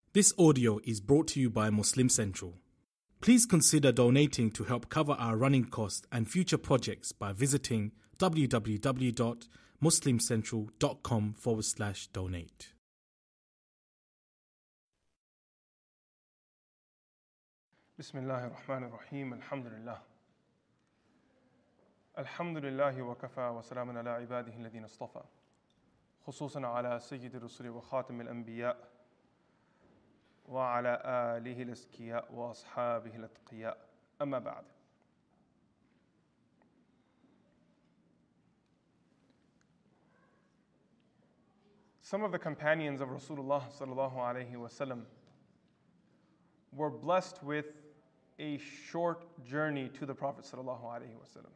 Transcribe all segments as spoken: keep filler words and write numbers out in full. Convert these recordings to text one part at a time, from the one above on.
This audio is brought to you by Muslim Central. Please consider donating to help cover our running costs and future projects by visiting www.muslimcentral.com forward slash donate. Bismillah ar-Rahman ar-Rahim, alhamdulillah. Alhamdulillahi wa kafa wa salamun ala ibadihi alladhina istafa. Khususan ala sayyidi rusuli wa khatam al-anbiya wa ala alihi al-azkiya wa ashabihi al-atqiya. Amma ba'd. Some of the companions of Rasulullah sallallahu alayhi wa sallam were blessed with a short journey to the Prophet sallallahu alaihi wasallam.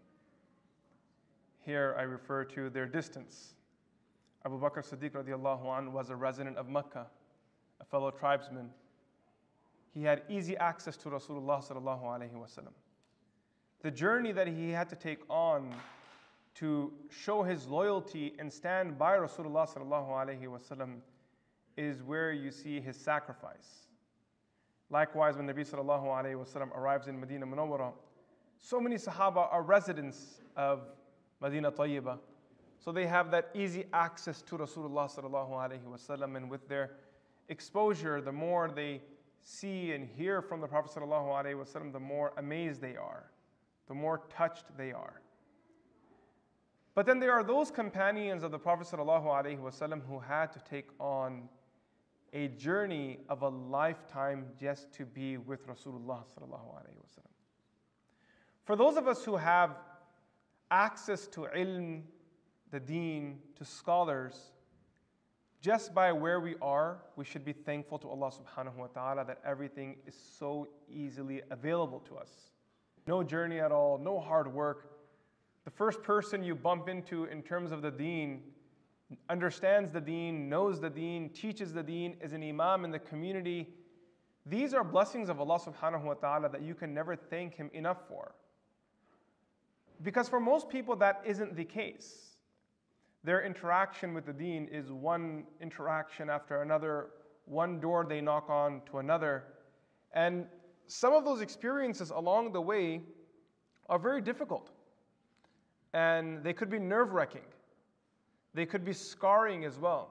Here I refer to their distance. Abu Bakr Siddiq radiallahu anhu was a resident of Mecca, a fellow tribesman. He had easy access to Rasulullah sallallahu alaihi wasallam. The journey that he had to take on to show his loyalty and stand by Rasulullah sallallahu alaihi wasallam is where you see his sacrifice. Likewise, when Nabi sallallahu alayhi wa sallam arrives in Medina Munawwara, so many Sahaba are residents of Medina Tayyibah. So they have that easy access to Rasulullah sallallahu alayhi wa sallam, and with their exposure, the more they see and hear from the Prophet sallallahu alayhi wa sallam, the more amazed they are, the more touched they are. But then there are those companions of the Prophet sallallahu alayhi wa sallam who had to take on a journey of a lifetime just to be with Rasulullah sallallahu alaihi wasallam. For those of us who have access to ilm, the deen, to scholars, just by where we are, we should be thankful to Allah subhanahu wa ta'ala that everything is so easily available to us. No journey at all, no hard work. The first person you bump into in terms of the deen understands the deen, knows the deen, teaches the deen, is an imam in the community. These are blessings of Allah subhanahu wa ta'ala that you can never thank Him enough for. Because for most people that isn't the case. Their interaction with the deen is one interaction after another, one door they knock on to another. And some of those experiences along the way are very difficult. And they could be nerve-wracking. They could be scarring as well.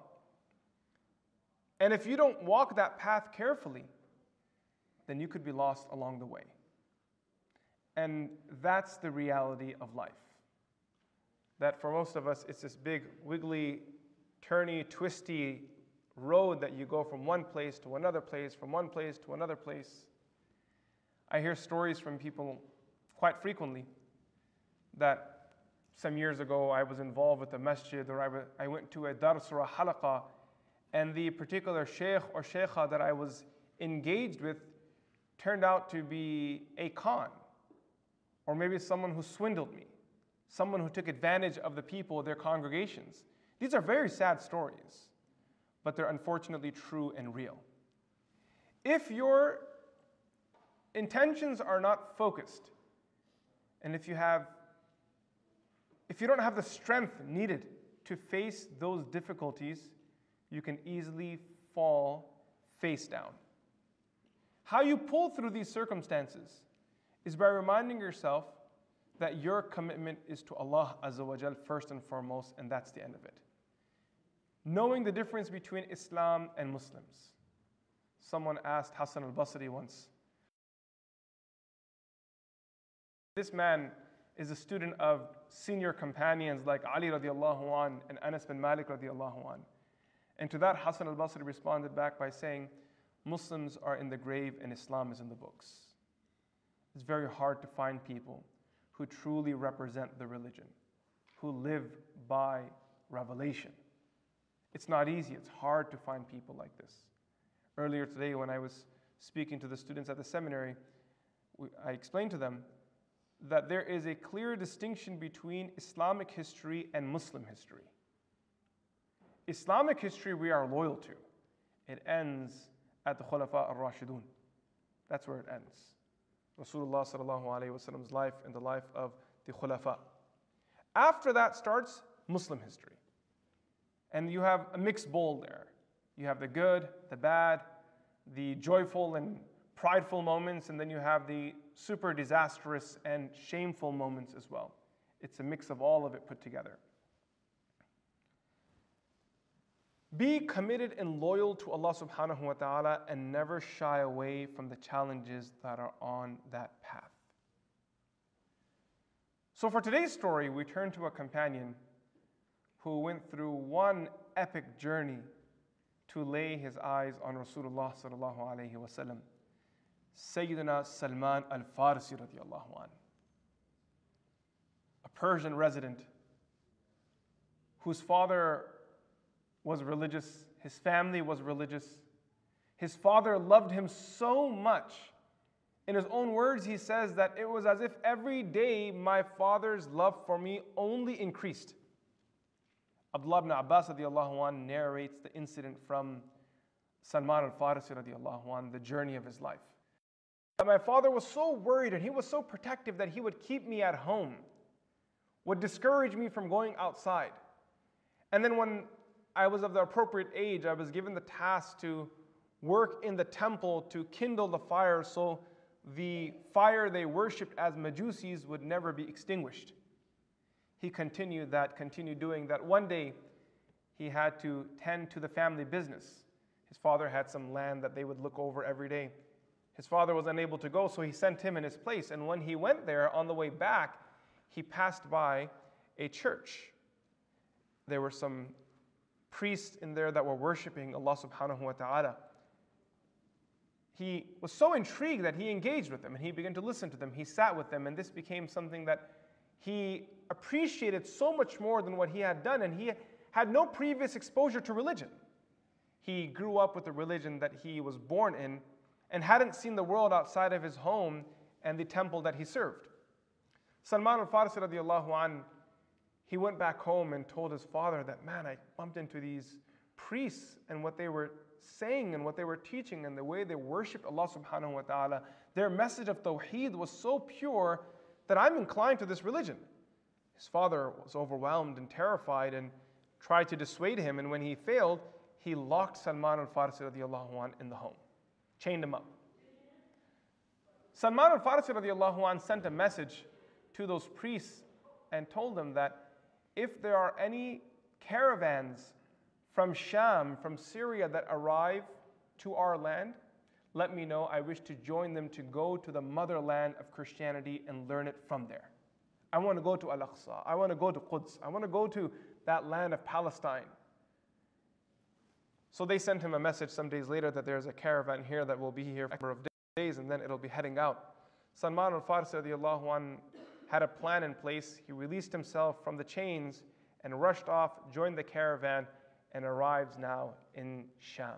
And if you don't walk that path carefully, then you could be lost along the way. And that's the reality of life. That for most of us, it's this big, wiggly, turny, twisty road that you go from one place to another place, from one place to another place. I hear stories from people quite frequently that some years ago, I was involved with a masjid, or I, w- I went to a dars or a halaqah, and the particular sheikh or sheikha that I was engaged with turned out to be a con, or maybe someone who swindled me, someone who took advantage of the people, their congregations. These are very sad stories, but they're unfortunately true and real. If your intentions are not focused, and if you have If you don't have the strength needed to face those difficulties, you can easily fall face down. How you pull through these circumstances is by reminding yourself that your commitment is to Allah Azza wa Jal first and foremost, and that's the end of it. Knowing the difference between Islam and Muslims. Someone asked Hassan al-Basri once, this man is a student of senior companions like Ali radiallahu an and Anas bin Malik radiallahu an. And to that, Hassan al-Basri responded back by saying, Muslims are in the grave and Islam is in the books. It's very hard to find people who truly represent the religion, who live by revelation. It's not easy, it's hard to find people like this. Earlier today, when I was speaking to the students at the seminary, I explained to them that there is a clear distinction between Islamic history and Muslim history. Islamic history we are loyal to. It ends at the Khulafa al-Rashidun. That's where it ends. Rasulullah sallallahu alayhi wa sallam's life and the life of the Khulafa. After that starts Muslim history. And you have a mixed bowl there. You have the good, the bad, the joyful and prideful moments, and then you have the super disastrous and shameful moments as well. It's a mix of all of it put together. Be committed and loyal to Allah subhanahu wa ta'ala and never shy away from the challenges that are on that path. So for today's story, we turn to a companion who went through one epic journey to lay his eyes on Rasulullah sallallahu alayhi wa sallam, Sayyidina Salman al-Farsi radiyallahu anhu, a Persian resident whose father was religious, his family was religious. His father loved him so much. In his own words, he says that it was as if every day my father's love for me only increased. Abdullah ibn Abbas radiallahu anhu narrates the incident from Salman al-Farsi radiallahu anhu, the journey of his life. My father was so worried and he was so protective that he would keep me at home, would discourage me from going outside. And then when I was of the appropriate age, I was given the task to work in the temple to kindle the fire so the fire they worshipped as Majusis would never be extinguished. He continued that, continued doing that. One day, he had to tend to the family business. His father had some land that they would look over every day. His father was unable to go, so he sent him in his place. And when he went there, on the way back, he passed by a church. There were some priests in there that were worshiping Allah subhanahu wa ta'ala. He was so intrigued that he engaged with them and he began to listen to them. He sat with them, and this became something that he appreciated so much more than what he had done, and he had no previous exposure to religion. He grew up with the religion that he was born in and hadn't seen the world outside of his home and the temple that he served. Salman al-Farsi radiallahu anhu, he went back home and told his father that, man, I bumped into these priests and what they were saying and what they were teaching and the way they worshipped Allah subhanahu wa ta'ala. Their message of tawheed was so pure that I'm inclined to this religion. His father was overwhelmed and terrified and tried to dissuade him, and when he failed, he locked Salman al-Farsi radiallahu anhu in the home, chained him up. Salman al-Farsi radiallahu anhu sent a message to those priests and told them that if there are any caravans from Sham, from Syria that arrive to our land, let me know. I wish to join them to go to the motherland of Christianity and learn it from there. I want to go to Al-Aqsa. I want to go to Quds. I want to go to that land of Palestine. So they sent him a message some days later that there's a caravan here that will be here for a number of days and then it'll be heading out. Salman al-Farsi radiallahu anhu had a plan in place. He released himself from the chains and rushed off, joined the caravan, and arrives now in Sham.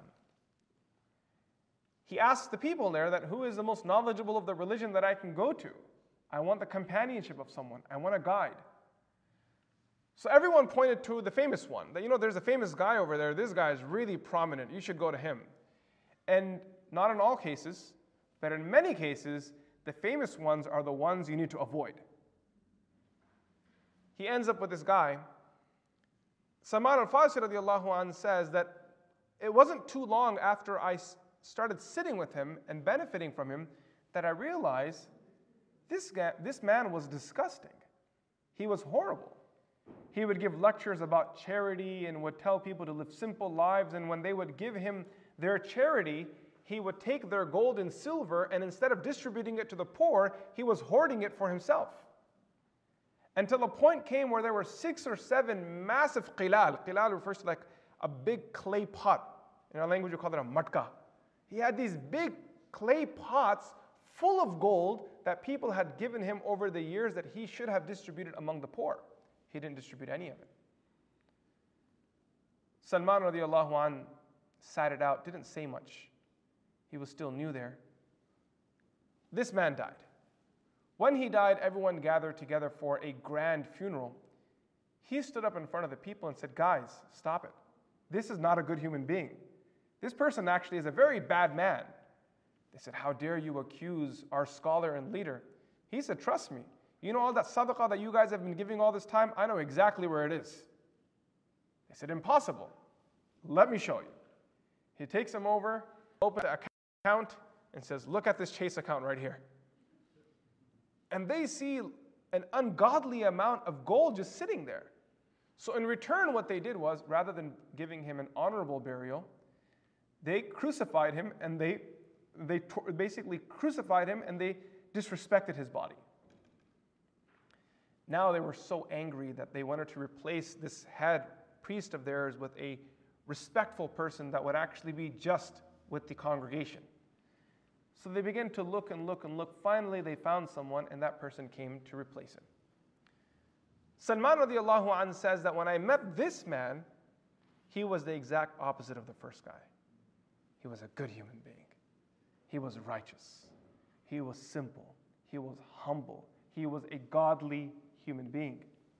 He asks the people there that who is the most knowledgeable of the religion that I can go to? I want the companionship of someone. I want a guide. So everyone pointed to the famous one. That, you know, there's a famous guy over there. This guy is really prominent. You should go to him. And not in all cases, but in many cases, the famous ones are the ones you need to avoid. He ends up with this guy. Salman al-Farsi radiallahu anhu says that it wasn't too long after I started sitting with him and benefiting from him that I realized this guy, this man was disgusting. He was horrible. He would give lectures about charity and would tell people to live simple lives, and when they would give him their charity, he would take their gold and silver, and instead of distributing it to the poor, he was hoarding it for himself. Until a point came where there were six or seven massive qilal. Qilal refers to like a big clay pot. In our language, we call it a matka. He had these big clay pots full of gold that people had given him over the years that he should have distributed among the poor. He didn't distribute any of it. Salman radiallahu anhu sat it out, didn't say much. He was still new there. This man died. When he died, everyone gathered together for a grand funeral. He stood up in front of the people and said, guys, stop it. This is not a good human being. This person actually is a very bad man. They said, how dare you accuse our scholar and leader? He said, trust me. You know all that sadaqah that you guys have been giving all this time? I know exactly where it is. They said, impossible. Let me show you. He takes him over, opens the account. account and says, look at this Chase account right here. And they see an ungodly amount of gold just sitting there. So in return, what they did was, rather than giving him an honorable burial, they crucified him and they, they basically crucified him and they disrespected his body. Now they were so angry that they wanted to replace this head priest of theirs with a respectful person that would actually be just with the congregation. So they began to look and look and look. Finally, they found someone, and that person came to replace him. Salman radiallahu anhu says that when I met this man, he was the exact opposite of the first guy. He was a good human being. He was righteous. He was simple. He was humble. He was a godly human being.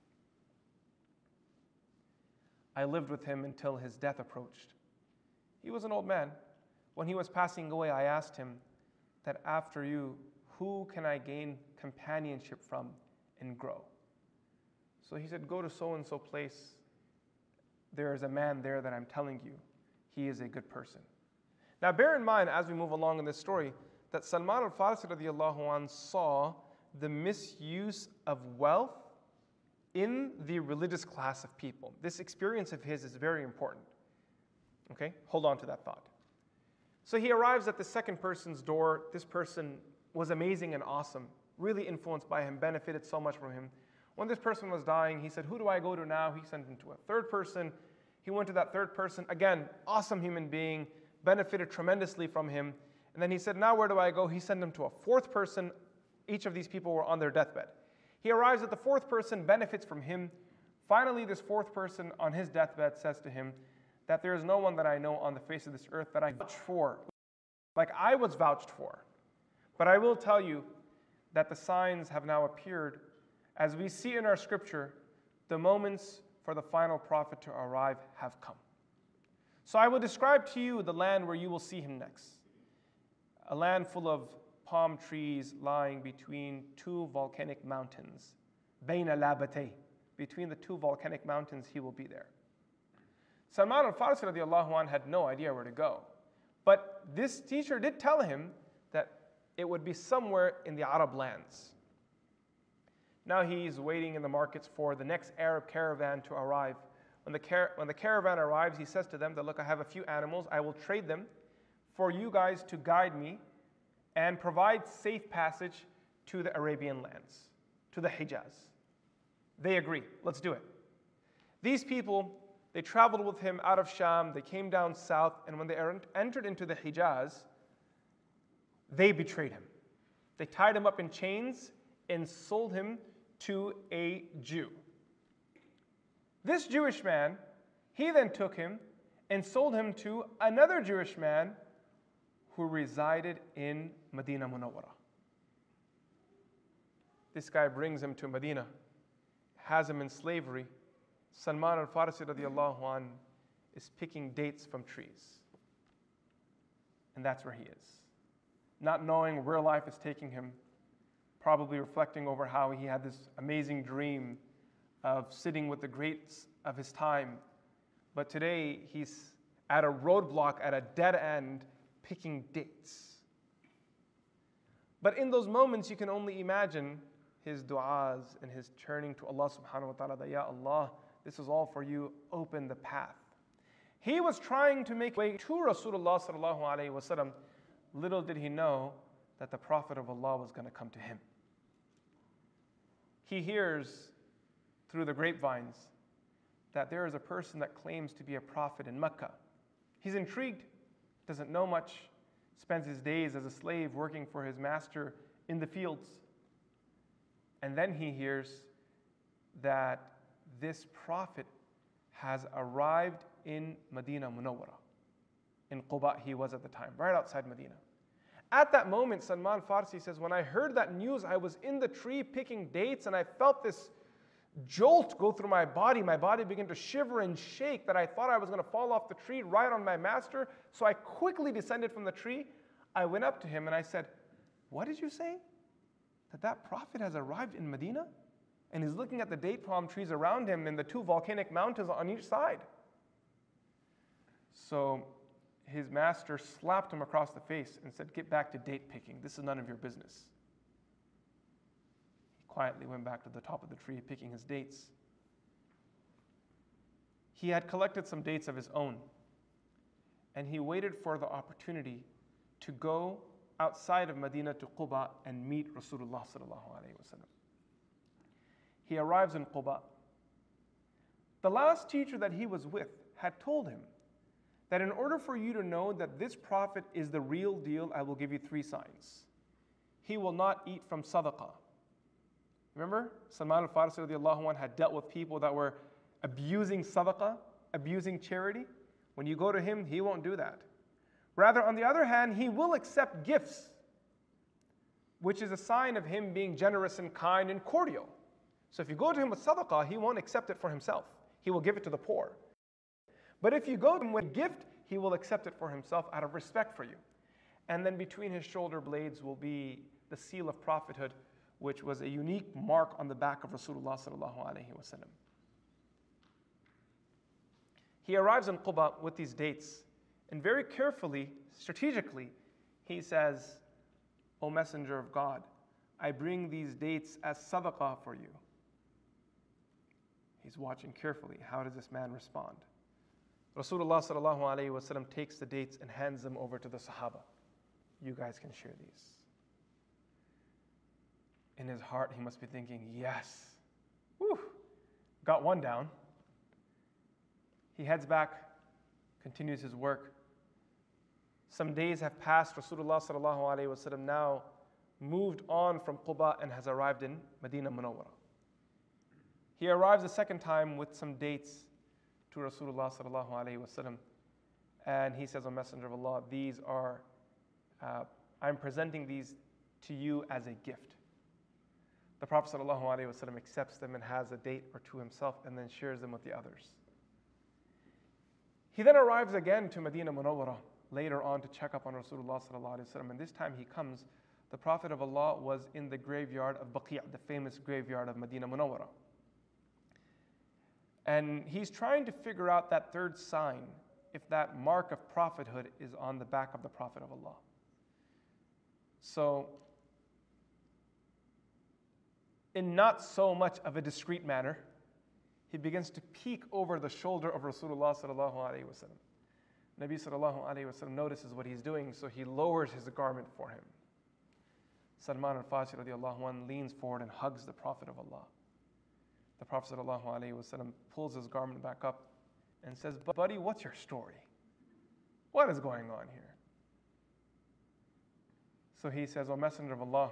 I lived with him until his death approached. He was an old man. When he was passing away, I asked him that after you, who can I gain companionship from and grow? So he said, go to so-and-so place. There is a man there that I'm telling you. He is a good person. Now bear in mind, as we move along in this story, that Salman al-Farisi radiallahu anhu saw the misuse of wealth in the religious class of people. This experience of his is very important. Okay, hold on to that thought. So he arrives at the second person's door. This person was amazing and awesome, really influenced by him, benefited so much from him. When this person was dying, he said, who do I go to now? He sent him to a third person. He went to that third person. Again, awesome human being, benefited tremendously from him. And then he said, now where do I go? He sent him to a fourth person. Each of these people were on their deathbed. He arrives at the fourth person, benefits from him. Finally, this fourth person on his deathbed says to him that there is no one that I know on the face of this earth that I vouch for, like I was vouched for. But I will tell you that the signs have now appeared. As we see in our scripture, the moments for the final prophet to arrive have come. So I will describe to you the land where you will see him next. A land full of palm trees lying between two volcanic mountains. Bayna labatay. Between the two volcanic mountains, he will be there. Salman al-Farisi radiallahu anhu had no idea where to go. But this teacher did tell him that it would be somewhere in the Arab lands. Now he's waiting in the markets for the next Arab caravan to arrive. When the, car when the caravan arrives, he says to them that, look, I have a few animals. I will trade them for you guys to guide me and provide safe passage to the Arabian lands, to the Hijaz. They agree. Let's do it. These people, they traveled with him out of Sham. They came down south. And when they entered into the Hijaz, they betrayed him. They tied him up in chains and sold him to a Jew. This Jewish man, he then took him and sold him to another Jewish man who resided in Medina Munawwara. This guy brings him to Medina, has him in slavery. Salman al-Farisi radiallahu anhu is picking dates from trees. And that's where he is. Not knowing where life is taking him, probably reflecting over how he had this amazing dream of sitting with the greats of his time. But today, he's at a roadblock, at a dead end, picking dates. But in those moments, you can only imagine his du'as and his turning to Allah subhanahu wa ta'ala, that, Ya Allah, this is all for you, open the path. He was trying to make way to Rasulullah sallallahu alayhi wa sallam. Little did he know that the Prophet of Allah was going to come to him. He hears through the grapevines that there is a person that claims to be a prophet in Mecca. He's intrigued, doesn't know much, spends his days as a slave working for his master in the fields. And then he hears that this prophet has arrived in Medina Munawwara. In Quba he was at the time, right outside Medina. At that moment, Salman Farsi says, when I heard that news, I was in the tree picking dates and I felt this jolt go through my body. My body began to shiver and shake that I thought I was going to fall off the tree right on my master. So I quickly descended from the tree. I went up to him and I said, what did you say? That that prophet has arrived in Medina? And he's looking at the date palm trees around him and the two volcanic mountains on each side. So his master slapped him across the face and said, "Get back to date picking. This is none of your business." He quietly went back to the top of the tree picking his dates. He had collected some dates of his own, and he waited for the opportunity to go outside of Medina to Quba and meet Rasulullah sallallahu alaihi wasallam. He arrives in Quba. The last teacher that he was with had told him that in order for you to know that this prophet is the real deal, I will give you three signs. He will not eat from sadaqah. Remember, Salman al-Farisi radiallahu anhu had dealt with people that were abusing sadaqah, abusing charity. When you go to him, he won't do that. Rather, on the other hand, he will accept gifts, which is a sign of him being generous and kind and cordial. So if you go to him with sadaqah, he won't accept it for himself. He will give it to the poor. But if you go to him with a gift, he will accept it for himself out of respect for you. And then between his shoulder blades will be the seal of prophethood, which was a unique mark on the back of Rasulullah sallallahu alaihi wasallam. He arrives in Quba with these dates, and very carefully, strategically, he says, "O Messenger of God, I bring these dates as sadaqah for you." He's watching carefully. How does this man respond? Rasulullah sallallahu alaihi wasallam takes the dates and hands them over to the Sahaba. You guys can share these. In his heart, he must be thinking, yes, whew, got one down. He heads back, continues his work. Some days have passed. Rasulullah sallallahu alaihi wasallam now moved on from Quba and has arrived in Medina Munawwara. He arrives a second time with some dates to Rasulullah sallallahu alaihi wasallam, and he says, "O Messenger of Allah, these are, uh, I'm presenting these to you as a gift." The Prophet sallallahu alaihi wasallam accepts them and has a date or two himself, and then shares them with the others. He then arrives again to Medina Munawwara later on to check up on Rasulullah sallallahu alaihi wasallam, and this time he comes. The Prophet of Allah was in the graveyard of Baqi', the famous graveyard of Medina Munawwara. And he's trying to figure out that third sign, if that mark of prophethood is on the back of the Prophet of Allah. So, in not so much of a discreet manner, he begins to peek over the shoulder of Rasulullah sallallahu alaihi wasallam. Nabi sallallahu alaihi wasallam notices what he's doing, so he lowers his garment for him. Salman al-Farisi radiallahu anhu leans forward and hugs the Prophet of Allah. The Prophet sallallahu alaihi wasallam pulls his garment back up and says, "Buddy, what's your story? What is going on here?" So he says, "O Messenger of Allah,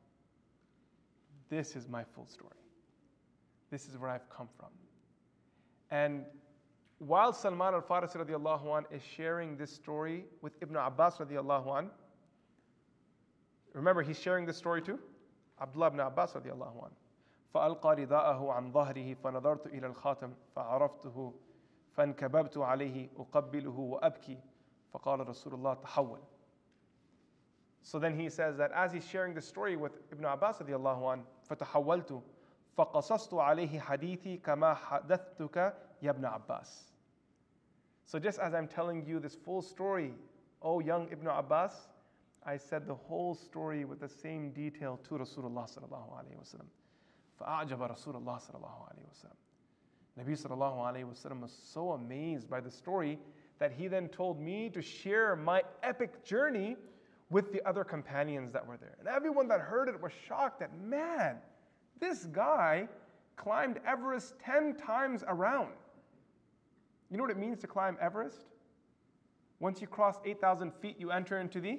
this is my full story. This is where I've come from." And while Salman al-Farisi radiallahu anh is sharing this story with Ibn Abbas radiallahu anh, remember he's sharing this story too? Abdullah ibn Abbas radiallahu anh. فألقى رداءه عن ظهره فنظرت إلى الخاتم فعرفته فانكببت عليه أقبله وأبكي فقال رسول الله تحول. So then he says that as he's sharing this story with Ibn Abbas radiallahu anh, فتحولت فقصصت عليه حديثي كما حدثتك يا ابن عباس. So just as I'm telling you this full story, O young Ibn Abbas, I said the whole story with the same detail to Rasulullah sallallahu alaihi wasallam. فأعجب رسول الله صلى الله عليه وسلم. Nabi sallallahu alaihi wasallam was so amazed by the story that he then told me to share my epic journey with the other companions that were there. And everyone that heard it was shocked that, man, this guy climbed Everest ten times around. You know what it means to climb Everest? Once you cross eight thousand feet, you enter into the,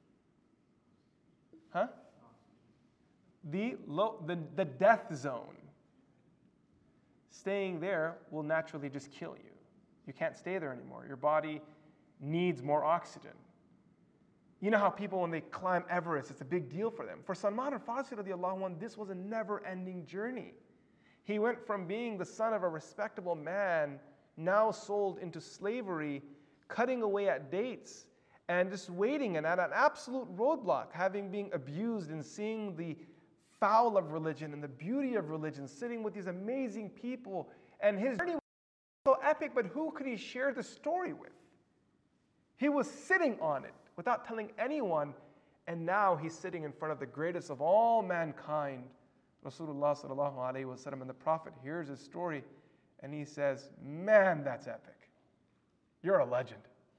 huh? The, low, the, the death zone. Staying there will naturally just kill you. You can't stay there anymore. Your body needs more oxygen. You know how people, when they climb Everest, it's a big deal for them. For Salman al-Farisi radiallahu anhu, this was a never-ending journey. He went from being the son of a respectable man, now sold into slavery, cutting away at dates, and just waiting and at an absolute roadblock, having been abused and seeing the foul of religion and the beauty of religion, sitting with these amazing people. And his journey was so epic, but who could he share the story with? He was sitting on it without telling anyone, and now he's sitting in front of the greatest of all mankind, Rasulullah sallallahu alaihi wasallam, and the Prophet hears his story, and he says, "Man, that's epic. You're a legend."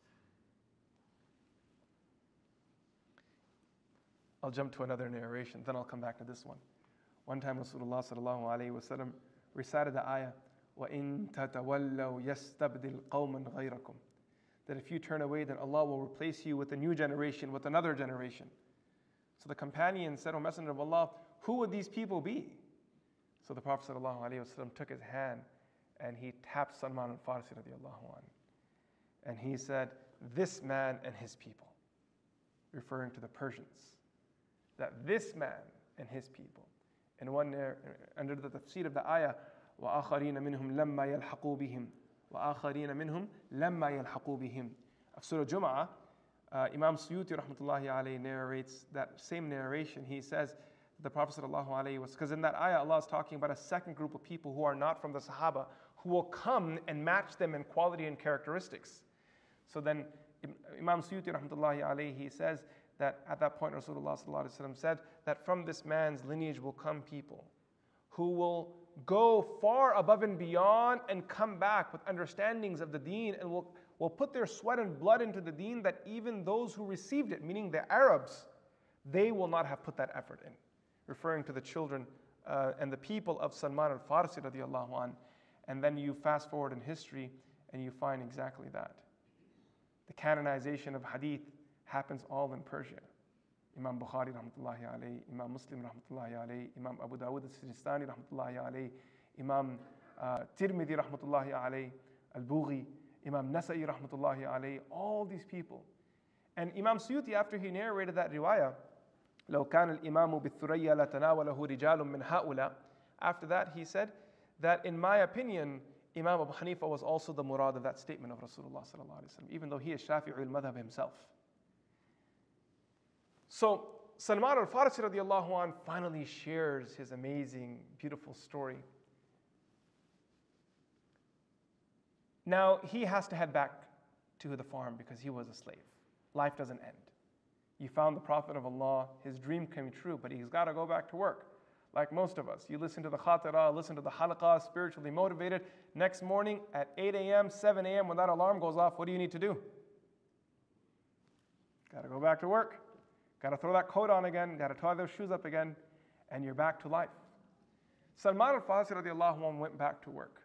I'll jump to another narration, then I'll come back to this one. One time Rasulullah sallallahu alaihi wasallam recited the ayah, وَإِن تَتَوَلَّوْا يَسْتَبْدِلْ قَوْمًا غَيْرَكُمْ, that if you turn away, then Allah will replace you with a new generation, with another generation. So the companion said, "O Messenger of Allah, who would these people be?" So the Prophet sallallahu alaihi wasallam took his hand and he tapped Salman al-Farsi radiallahu anhu. And he said, "This man and his people," referring to the Persians. That this man and his people. And one uh, under the tafsir of the ayah, وَآخَرِينَ مِنْهُمْ لَمَّا يَلْحَقُوا بِهِمْ وَآخَرِينَ مِنْهُمْ لَمَّا يَلْحَقُوا بِهِمْ. Of Surah Jum'ah, uh, Imam Suyuti rahmatullahi alayhi narrates that same narration. He says, the Prophet sallallahu alayhi was, because in that ayah Allah is talking about a second group of people who are not from the Sahaba, who will come and match them in quality and characteristics. So then Imam Suyuti rahmatullahi alayhi, he says that at that point Rasulullah sallallahu alayhi wa sallam said that from this man's lineage will come people who will go far above and beyond and come back with understandings of the deen, and will, will put their sweat and blood into the deen that even those who received it, meaning the Arabs, they will not have put that effort in. Referring to the children uh, and the people of Salman al-Farsi radiallahu an. And then you fast forward in history and you find exactly that. The canonization of hadith happens all in Persia. Imam Bukhari rahmatullahi alayhi, Imam Muslim rahmatullahi alayhi, Imam Abu Dawud al-Sijistani rahmatullahi alayhi, Imam uh, Tirmidhi rahmatullahi alayhi, Al-Bughi, Imam Nasa'i rahmatullahi alayhi, all these people. And Imam Suyuti, after he narrated that riwayah, لو كان الإمام بالثريا لتناوله رجال من هؤلاء, after that he said that in my opinion, Imam Abu Hanifa was also the murad of that statement of Rasulullah sallallahu alaihi wasallam, even though he is Shafi'i al-madhab himself. So Salman al-Farsi radiallahu anh finally shares his amazing, beautiful story. Now he has to head back to the farm because he was a slave. Life doesn't end. You found the Prophet of Allah, his dream came true, but he's got to go back to work. Like most of us, you listen to the khatira, listen to the halaqah, spiritually motivated. Next morning at eight a.m., seven a.m., when that alarm goes off, what do you need to do? Got to go back to work. Got to throw that coat on again, got to tie those shoes up again, and you're back to life. Salman al-Farsi radiallahu anhu went back to work.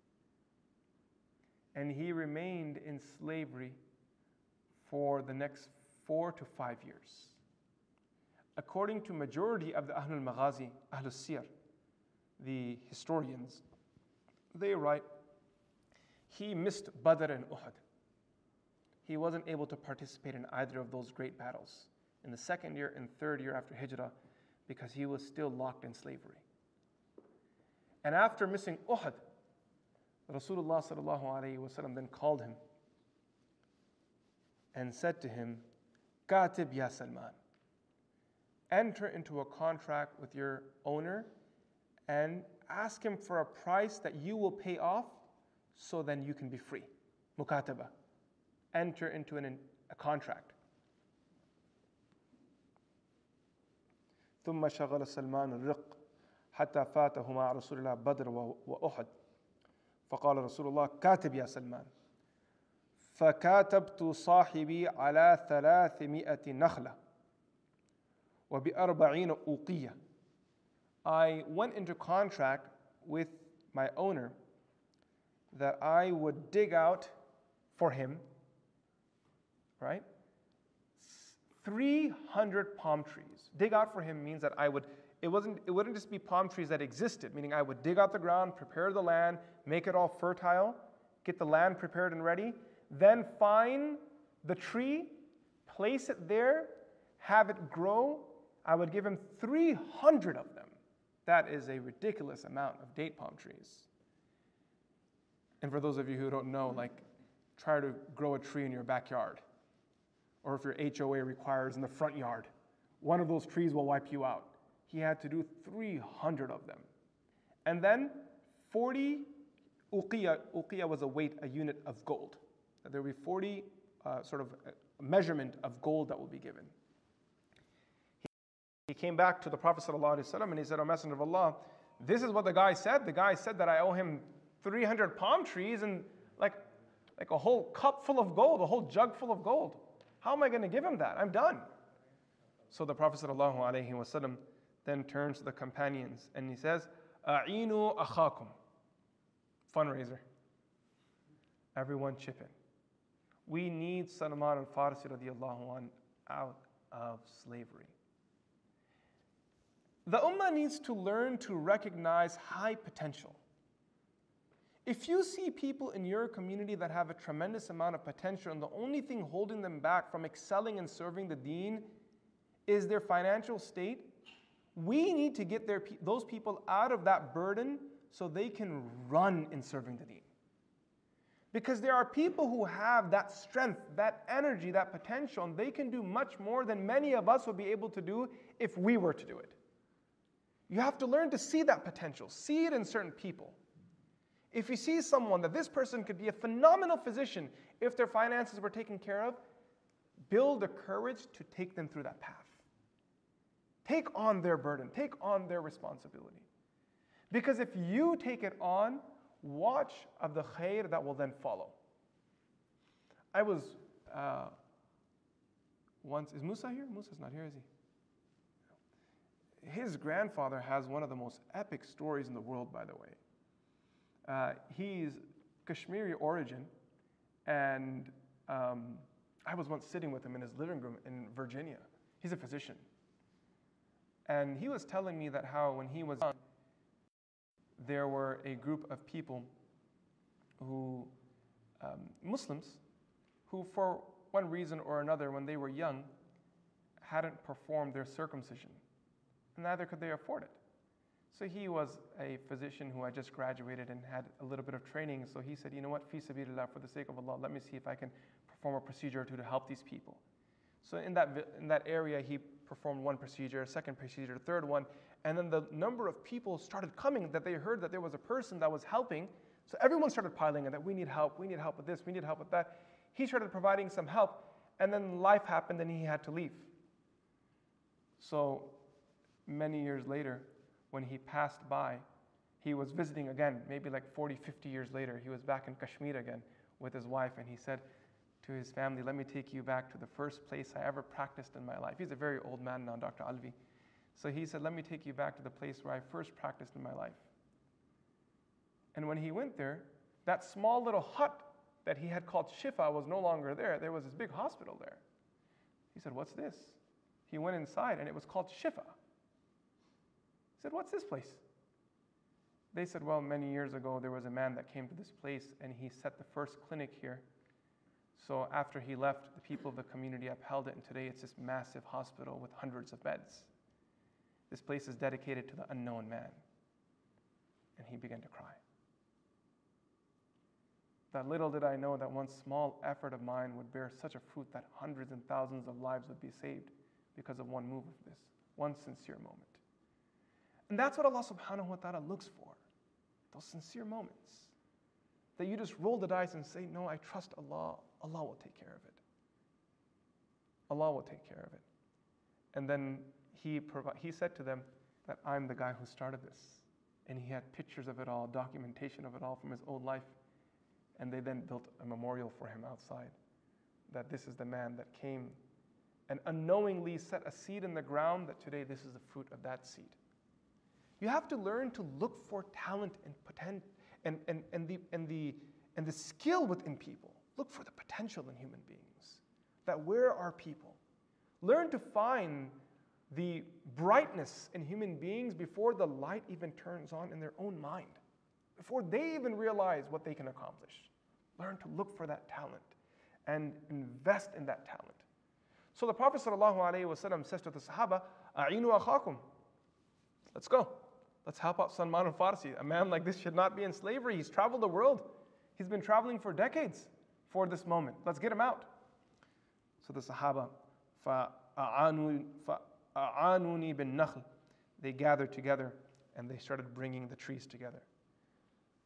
And he remained in slavery for the next four to five years. According to majority of the Ahlul Maghazi, Ahlul Siyar, the historians, they write, he missed Badr and Uhud. He wasn't able to participate in either of those great battles in the second year and third year after Hijrah because he was still locked in slavery. And after missing Uhud, Rasulullah sallallahu alayhi wa sallam then called him and said to him, Katib ya Salman, enter into a contract with your owner and ask him for a price that you will pay off so then you can be free. Mukataba. Enter into an, a contract. ثم شغل سلمان الرق حتى فاته مع رسول الله بدر وأحد فقال رسول الله كاتب يا سلمان فكاتبت صاحبي على ثلاثمائة نخلة وبأربعين أوقية. I went into contract with my owner that I would dig out for him, right, three hundred palm trees. Dig out for him means that I would, it wasn't, it wouldn't just be palm trees that existed, meaning I would dig out the ground, prepare the land, make it all fertile, get the land prepared and ready, then find the tree, place it there, have it grow. I would give him three hundred of them. That is a ridiculous amount of date palm trees. And for those of you who don't know, like, try to grow a tree in your backyard. Or if your H O A requires in the front yard. One of those trees will wipe you out. He had to do three hundred of them. And then forty uqiyah, uqiyah was a weight, a unit of gold. There would be forty uh, sort of measurement of gold that will be given. He, he came back to the Prophet ﷺ and he said, "O Messenger of Allah, this is what the guy said. The guy said that I owe him three hundred palm trees and like, like a whole cup full of gold, a whole jug full of gold. How am I going to give him that? I'm done." So the Prophet ﷺ then turns to the companions and he says, "A'inu akhakum." Fundraiser. Everyone chip in. We need Salman al-Farsi radiallahu anh out of slavery. The Ummah needs to learn to recognize high potential. If you see people in your community that have a tremendous amount of potential and the only thing holding them back from excelling and serving the deen is their financial state, we need to get their, those people out of that burden so they can run in serving the deen. Because there are people who have that strength, that energy, that potential, and they can do much more than many of us would be able to do if we were to do it. You have to learn to see that potential, see it in certain people. If you see someone that this person could be a phenomenal physician if their finances were taken care of, build the courage to take them through that path. Take on their burden, take on their responsibility. Because if you take it on, watch of the khair that will then follow. I was uh, once, is Musa here? Musa's not here, is he? His grandfather has one of the most epic stories in the world, by the way. Uh, he's Kashmiri origin, and um, I was once sitting with him in his living room in Virginia. He's a physician. And he was telling me that how when he was young, there were a group of people who, um, Muslims, who for one reason or another when they were young, hadn't performed their circumcision. And neither could they afford it. So he was a physician who had just graduated and had a little bit of training. So he said, you know what, fi sabilillah, for the sake of Allah, let me see if I can perform a procedure or two to help these people. So in that, in that area, he performed one procedure, a second procedure, a third one. And then the number of people started coming that they heard that there was a person that was helping. So everyone started piling in that we need help, we need help with this, we need help with that. He started providing some help. And then life happened and he had to leave. So many years later, when he passed by, he was visiting again, maybe like forty, fifty years later. He was back in Kashmir again with his wife, and he said to his family, let me take you back to the first place I ever practiced in my life. He's a very old man now, Doctor Alvi. So he said, let me take you back to the place where I first practiced in my life. And when he went there, that small little hut that he had called Shifa was no longer there. There was this big hospital there. He said, what's this? He went inside, and it was called Shifa. He said, what's this place? They said, well, many years ago, there was a man that came to this place, and he set the first clinic here. So after he left, the people of the community upheld it, and today it's this massive hospital with hundreds of beds. This place is dedicated to the unknown man. And he began to cry. That little did I know that one small effort of mine would bear such a fruit that hundreds and thousands of lives would be saved because of one move of this, one sincere moment. And that's what Allah subhanahu wa ta'ala looks for, those sincere moments. That you just roll the dice and say, no, I trust Allah, Allah will take care of it. Allah will take care of it. And then he, provi- he said to them that I'm the guy who started this. And he had pictures of it all, documentation of it all from his old life. And they then built a memorial for him outside, that this is the man that came and unknowingly set a seed in the ground, that today this is the fruit of that seed. You have to learn to look for talent and potential and, and, and, the, and, the, and the skill within people. Look for the potential in human beings. That where are people? Learn to find the brightness in human beings before the light even turns on in their own mind, before they even realize what they can accomplish. Learn to look for that talent and invest in that talent. So the Prophet ﷺ says to the Sahaba, A'inu akhakum. Let's go. Let's help out Salman al-Farsi. A man like this should not be in slavery. He's traveled the world. He's been traveling for decades for this moment. Let's get him out. So the Sahaba, فَأَعَانُونِي بِالنَّخْلِ, they gathered together and they started bringing the trees together.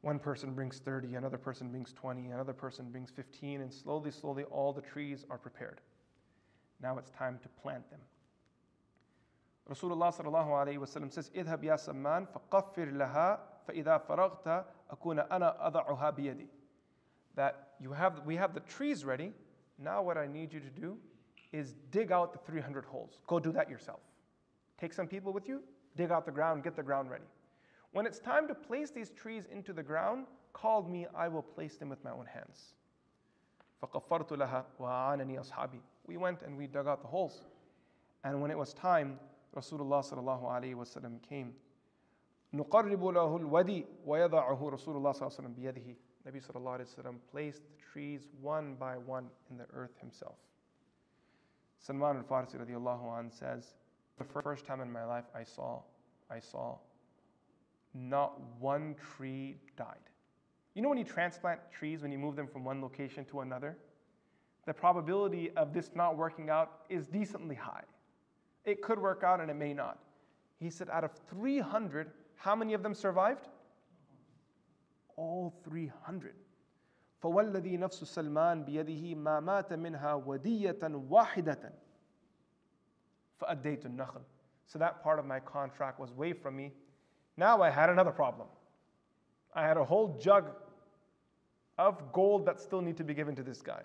One person brings thirty, another person brings twenty, another person brings fifteen, and slowly, slowly all the trees are prepared. Now it's time to plant them. Rasulullah sallallahu alayhi wa sallam says, اذهب يا سمان فقفر لها فإذا فرغت أكون أنا أضعها بيدي. That you have, we have the trees ready. Now what I need you to do is dig out the three hundred holes. Go do that yourself. Take some people with you, dig out the ground, get the ground ready. When it's time to place these trees into the ground, call me, I will place them with my own hands. فَقَفَّرْتُ لَهَا وَعَانَنِي أَصْحَابِي. We went and we dug out the holes. And when it was time, Rasulullah sallallahu alayhi wa sallam came. نُقَرِّبُ لَهُ الْوَدِي وَيَضَعُهُ رَسُولُ اللَّهِ صَلَّى اللَّهُ عَلَيْهِ وسلم بِيَدِهِ. Nabi sallallahu alayhi wa sallam placed the trees one by one in the earth himself. Salman al-Farsi radiallahu anh says, the first time in my life I saw, I saw not one tree died. You know when you transplant trees, when you move them from one location to another, the probability of this not working out is decently high. It could work out and it may not. He said out of three hundred, how many of them survived? All three hundred. فَوَالَّذِي نَفْسُ سَلْمَانْ بِيَدِهِ مَا مَاتَ مِنْهَا وَدِيَّةً وَاحِدَةً فَأَدَّيْتُ النَّخْلَ. So that part of my contract was waived from me. Now I had another problem. I had a whole jug of gold that still need to be given to this guy.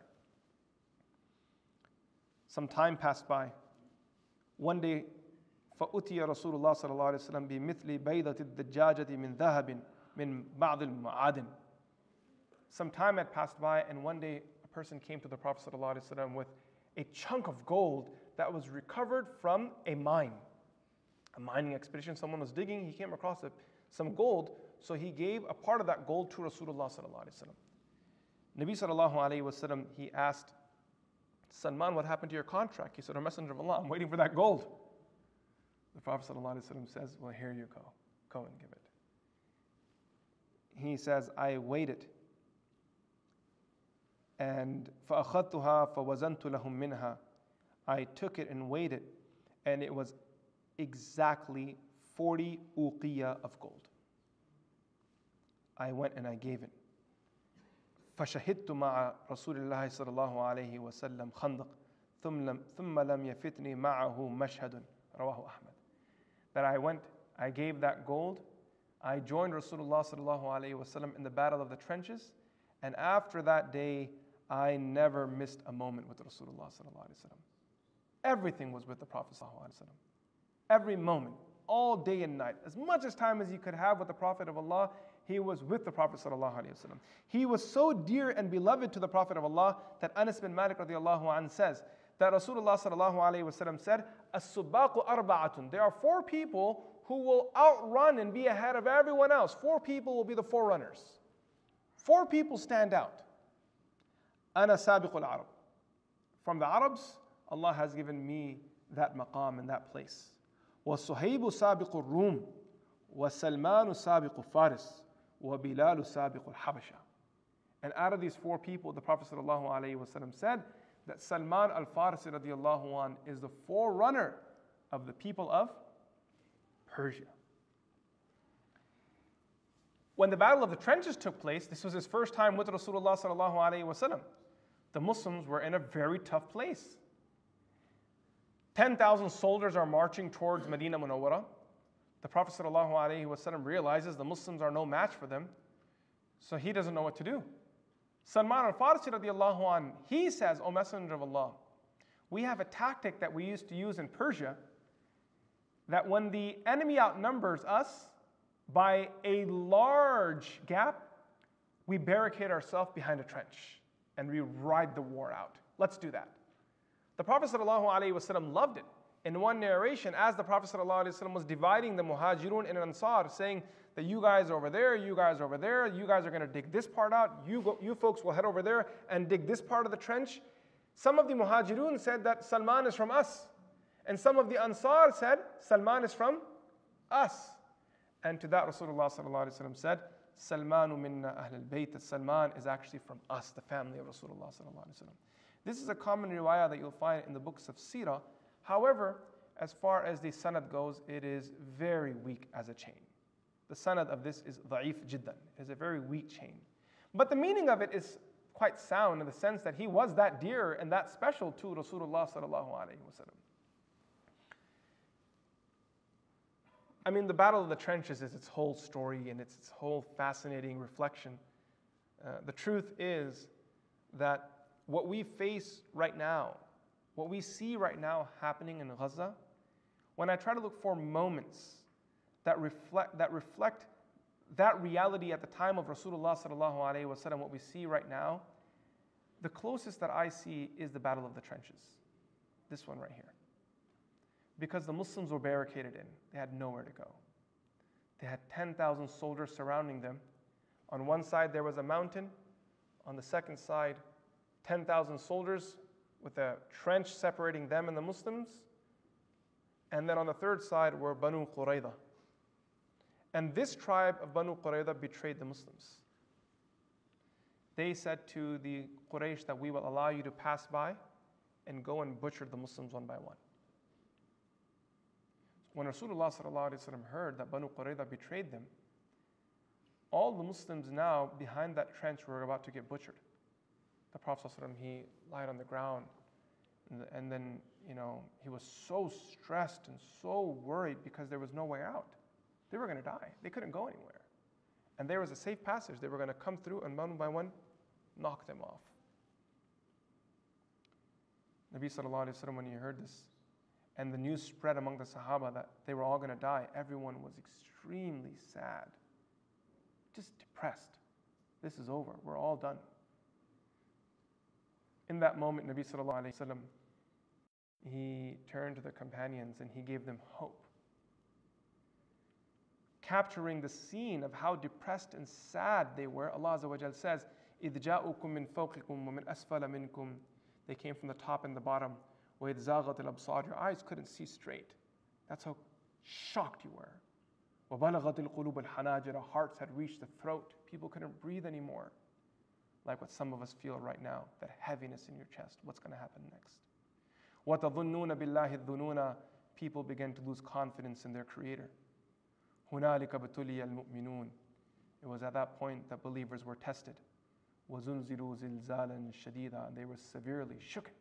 Some time passed by. One day, فَأُتِيَ رَسُولُ اللَّهِ صَلَى اللَّهُ عَلَيْهِ وسلم بِمِثْلِ بَيْضَةِ الدَّجَاجَةِ مِنْ ذَهَبٍ مِنْ بَعْضِ الْمَعَادِنِ. Some time had passed by, and one day a person came to the Prophet sallallahu alaihi wasallam with a chunk of gold that was recovered from a mine. A mining expedition, someone was digging, he came across a, some gold, so he gave a part of that gold to Rasulullah sallallahu alaihi wasallam. Nabi sallallahu alaihi wasallam, he asked, Salman, what happened to your contract? He said, O Messenger of Allah, I'm waiting for that gold. The Prophet sallallahu alaihi wasallam says, well, here you go. Go and give it. He says, I waited. And فَأَخَذْتُهَا فَوَزَنْتُ لَهُمْ مِنْهَا. I took it and weighed it, and it was exactly forty uqiyah of gold. I went and I gave it. فَشَهِدْتُ مَعَ رَسُولِ اللَّهِ صَلَى اللَّهُ عَلَيْهِ وَسَلَّمْ خَنْدَقٍ ثُمَّ لَمْ يَفِتْنِي مَعَهُ مَشْهَدٌ رواه أحمد. That I went, I gave that gold, I joined Rasulullah sallallahu alaihi wasallam in the battle of the trenches, and after that day, I never missed a moment with Rasulullah sallallahu alaihi wasallam. Everything was with the Prophet sallallahu alaihi wasallam. Every moment, all day and night, as much as time as you could have with the Prophet of Allah, he was with the Prophet sallallahu alaihi wasallam. He was so dear and beloved to the Prophet of Allah that Anas bin Malik radiallahu anhu says that Rasulullah sallallahu alaihi wasallam said, "As-subaqu arba'atun." There are four people who will outrun and be ahead of everyone else. Four people will be the forerunners. Four people stand out. Ana sabiqul Arab. From the Arabs, Allah has given me that maqam and that place. وَالصُّهَيْبُ سَابِقُ الرُّومِ وَسَلْمَانُ سَابِقُ فَارِسِ وَبِلَالُ سَابِقُ الْحَبَشَةِ. And out of these four people, the Prophet ﷺ said that Salman al-Farsi radiallahu anh is the forerunner of the people of Persia. When the Battle of the Trenches took place, this was his first time with Rasulullah sallallahu alaihi wasallam. The Muslims were in a very tough place. ten thousand soldiers are marching towards Medina Munawwara. The Prophet sallallahu alaihi wasallam realizes the Muslims are no match for them, so he doesn't know what to do. Salman al-Farsi radiallahu anh, he says, O Messenger of Allah, we have a tactic that we used to use in Persia, that when the enemy outnumbers us by a large gap, we barricade ourselves behind a trench and we ride the war out. Let's do that. The Prophet ﷺ loved it. In one narration, as the Prophet ﷺ was dividing the Muhajirun and Ansar, saying that you guys are over there, you guys are over there, you guys are going to dig this part out, you, go, you folks will head over there and dig this part of the trench. Some of the Muhajirun said that Salman is from us. And some of the Ansar said, Salman is from us. And to that Rasulullah ﷺ said, Salmanu minna ahl al-bayt. Salman is actually from us, the family of Rasulullah ﷺ. This is a common riwayah that you'll find in the books of Sirah. However, as far as the sanad goes, it is very weak as a chain. the sanad of this is da'if jiddan. It is a very weak chain. But the meaning of it is quite sound in the sense that he was that dear and that special to Rasulullah sallallahu alaihi wasallam. I mean, the Battle of the Trenches is its whole story and it's its whole fascinating reflection. Uh, the truth is that what we face right now, what we see right now happening in Gaza, when I try to look for moments that reflect that reflect that reality at the time of Rasulullah sallallahu alaihi wasallam, what we see right now, the closest that I see is the Battle of the Trenches. This one right here. Because the Muslims were barricaded in. They had nowhere to go. They had ten thousand soldiers surrounding them. On one side there was a mountain. On the second side, ten thousand soldiers with a trench separating them and the Muslims. And then on the third side were Banu Qurayza. And this tribe of Banu Qurayza betrayed the Muslims. They said to the Quraysh that we will allow you to pass by and go and butcher the Muslims one by one. When Rasulullah sallallahu alaihi wasallam heard that Banu Qurayza betrayed them, all the Muslims now behind that trench were about to get butchered. The Prophet sallallahu alaihi wasallam, he lied on the ground, and, and then, you know, he was so stressed and so worried because there was no way out. They were going to die. They couldn't go anywhere. And there was a safe passage. They were going to come through and one by one knock them off. Nabi sallallahu alaihi wasallam, when he heard this, and the news spread among the Sahaba that they were all going to die, everyone was extremely sad, just depressed. This is over. We're all done. In that moment, Nabi sallallahu alaihi wasallam, he turned to the companions and he gave them hope, capturing the scene of how depressed and sad they were. Allah Azza wa Jal says, إِذْ جَاءُكُم مِّن فَوْقِكُم وَمِنْ أَسْفَلَ مِنْكُم. They came from the top and the bottom. وَإِذْ زَاغَتِ الْأَبْصَارُ. Your eyes couldn't see straight. That's how shocked you were. وَبَلَغَتِ الْقُلُوبُ الْحَنَاجِرَ. Our hearts had reached the throat. People couldn't breathe anymore. Like what some of us feel right now, that heaviness in your chest. What's going to happen next? وَتَظُنُّونَ بِاللَّهِ الظُّنُونَ. People began to lose confidence in their Creator. هُنَالِكَ بَتُلِيَ الْمُؤْمِنُونَ. It was at that point that believers were tested. وَزُلْزِلُوا زِلْزَالًا شَدِيدًا. And they were severely shooken.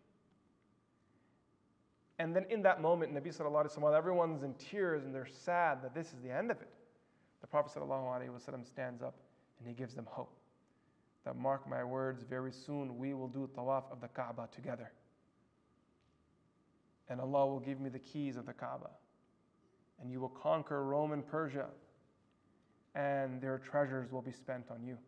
And then in that moment, Nabi sallallahu alaihi wasallam, while everyone's in tears and they're sad that this is the end of it, the Prophet sallallahu alaihi wasallam stands up and he gives them hope. That, mark my words, very soon we will do tawaf of the Kaaba together. And Allah will give me the keys of the Kaaba. And you will conquer Rome and Persia. And their treasures will be spent on you.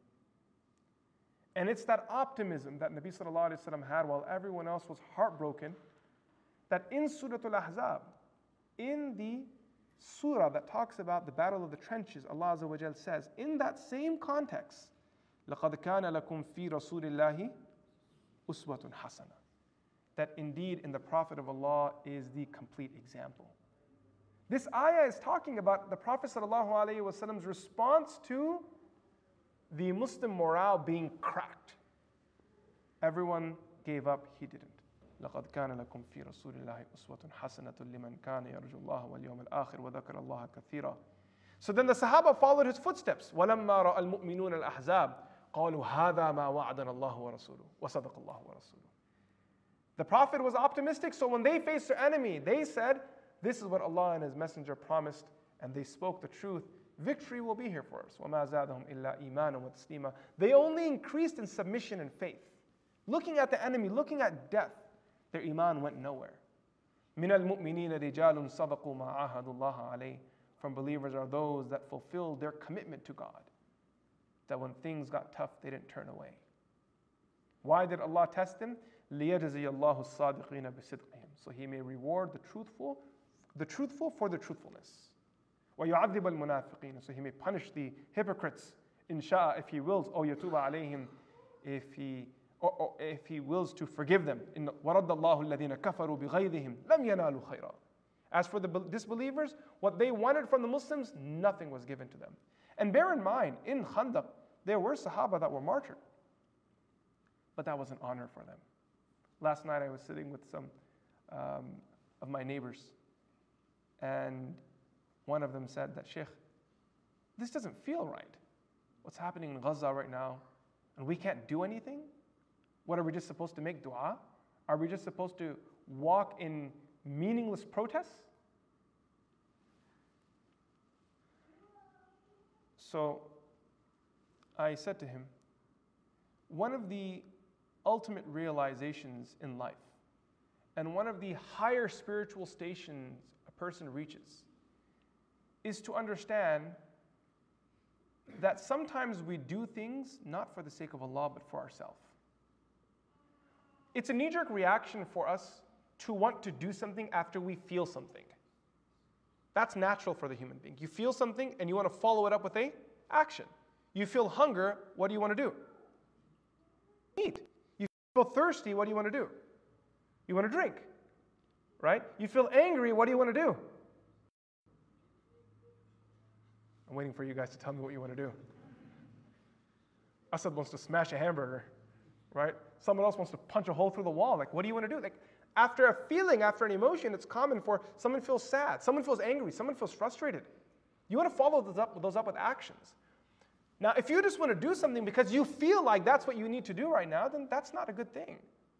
And it's that optimism that Nabi sallallahu alaihi wasallam had while everyone else was heartbroken, that in Surah Al-Ahzab, in the surah that talks about the Battle of the Trenches, Allah Azza wa Jal says, in that same context, لَقَدْ كَانَ لَكُمْ فِي رَسُولِ اللَّهِ أُسْوَةٌ حَسَنَةٌ. That indeed in the Prophet of Allah is the complete example. This ayah is talking about the Prophet sallallahu alaihi wasallam's response to the Muslim morale being cracked. Everyone gave up, he didn't. لَقَدْ كَانَ لَكُمْ فِي رَسُولِ اللَّهِ أُسْوَةٌ حَسَنَةٌ لِمَنْ كَانَ يَرْجُو اللَّهَ وَالْيَوْمَ الْآخِرَ وَذَكَرَ اللَّهَ كَثِيرًا. So then the Sahaba followed his footsteps. وَلَمَّا رَأَى الْمُؤْمِنُونَ الْأَحْزَابَ قَالُوا هَذَا مَا وَعَدَنَا اللَّهُ وَرَسُولُهُ وَصَدَقَ اللَّهُ وَرَسُولُهُ. The Prophet was optimistic, so when they faced their enemy, they said, this is what Allah and His Messenger promised, and they spoke the truth. Victory will be here for us. وَمَا زَادَهُمْ إِلَّا إِيمَانًا وَتَسْلِيمًا. They only increased in submission and faith. Looking at the enemy, looking at death, their iman went nowhere. مِنَ الْمُؤْمِنِينَ رِجَالٌ صَدَقُوا مَا عَاهَدُوا اللَّهَ عَلَيْهِ. From believers are those that fulfilled their commitment to God. That when things got tough, they didn't turn away. Why did Allah test them? لِيَجْزِيَ اللَّهُ الصَّادِقِينَ بِصِدْقِهِمْ. So He may reward the truthful, the truthful for their truthfulness. وَيُعَذِّبَ الْمُنَافِقِينَ. So He may punish the hypocrites, insha'a, if He wills, أو يتوب عليهم, if He Or, or if He wills to forgive them. إِنَّ وَرَدَّ اللَّهُ الَّذِينَ كَفَرُوا بِغَيْظِهِمْ لَمْ يَنَالُوا خَيْرًا. As for the disbelievers, what they wanted from the Muslims, nothing was given to them. And bear in mind, in Khandaq, there were Sahaba that were martyred. But that was an honor for them. Last night I was sitting with some um, of my neighbors, and one of them said that, Sheikh, this doesn't feel right. What's happening in Gaza right now, and we can't do anything? What, are we just supposed to make dua? Are we just supposed to walk in meaningless protests? So I said to him, one of the ultimate realizations in life, and one of the higher spiritual stations a person reaches, is to understand that sometimes we do things not for the sake of Allah, but for ourselves. It's a knee-jerk reaction for us to want to do something after we feel something. That's natural for the human being. You feel something and you want to follow it up with a action. You feel hunger, what do you want to do? Eat. You feel thirsty, what do you want to do? You want to drink, right? You feel angry, what do you want to do? I'm waiting for you guys to tell me what you want to do. Asad wants to smash a hamburger, right? Someone else wants to punch a hole through the wall. Like, what do you want to do? Like, after a feeling, after an emotion, it's common for someone feels sad, someone feels angry, someone feels frustrated. You want to follow those up, those up with actions. Now, if you just want to do something because you feel like that's what you need to do right now, then that's not a good thing.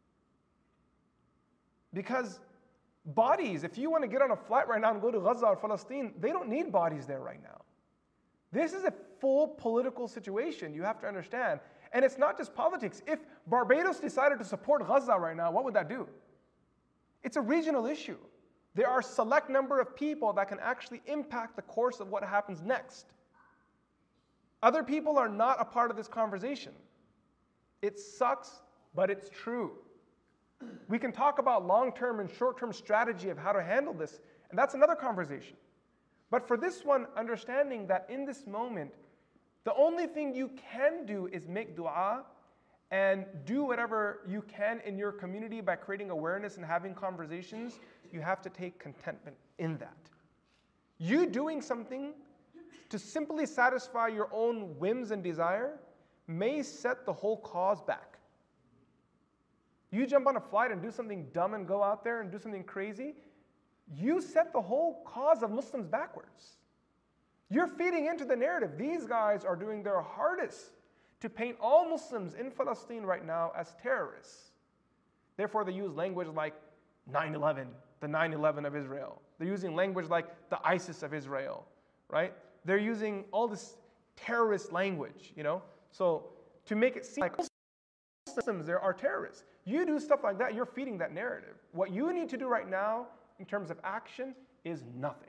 Because bodies, if you want to get on a flight right now and go to Gaza or Palestine, they don't need bodies there right now. This is a full political situation, you have to understand. And it's not just politics. If Barbados decided to support Gaza right now, what would that do? It's a regional issue. There are a select number of people that can actually impact the course of what happens next. Other people are not a part of this conversation. It sucks, but it's true. We can talk about long-term and short-term strategy of how to handle this, and that's another conversation. But for this one, understanding that in this moment, the only thing you can do is make dua and do whatever you can in your community by creating awareness and having conversations. You have to take contentment in that. You doing something to simply satisfy your own whims and desire may set the whole cause back. You jump on a flight and do something dumb and go out there and do something crazy, you set the whole cause of Muslims backwards. You're feeding into the narrative. These guys are doing their hardest to paint all Muslims in Palestine right now as terrorists. Therefore, they use language like nine eleven, the nine eleven of Israel. They're using language like the ISIS of Israel, right? They're using all this terrorist language, you know? So to make it seem like Muslims there are terrorists. You do stuff like that, you're feeding that narrative. What you need to do right now in terms of action is nothing.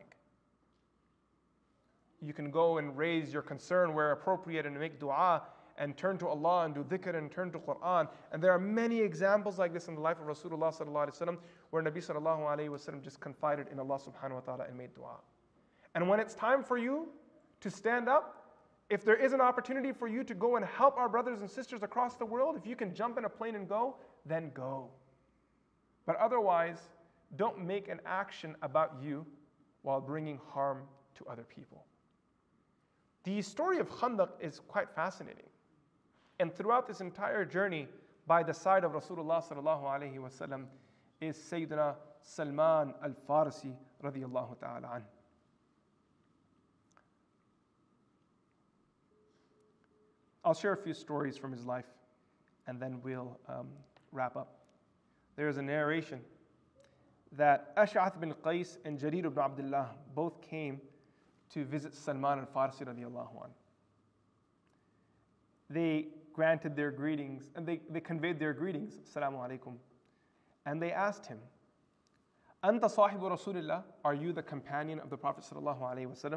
You can go and raise your concern where appropriate and make dua and turn to Allah and do dhikr and turn to Quran. And there are many examples like this in the life of Rasulullah sallallahu alaihi wasallam, where Nabi sallallahu alaihi wasallam just confided in Allah subhanahu wa ta'ala and made dua. And when it's time for you to stand up, if there is an opportunity for you to go and help our brothers and sisters across the world, if you can jump in a plane and go, then go. But otherwise, don't make an action about you while bringing harm to other people. The story of Khandaq is quite fascinating. And throughout this entire journey, by the side of Rasulullah sallallahu alaihi wasallam is Sayyidina Salman al-Farsi radiyallahu ta'ala an. I'll share a few stories from his life, and then we'll um, wrap up. There is a narration that Ash'ath bin Qais and Jarir ibn Abdullah both came to visit Salman al-Farsi radiallahu an. They granted their greetings, and they, they conveyed their greetings, Assalamu alaikum. And they asked him, Anta sahibu Rasulillah, are you the companion of the Prophet sallallahu alaihi wasallam?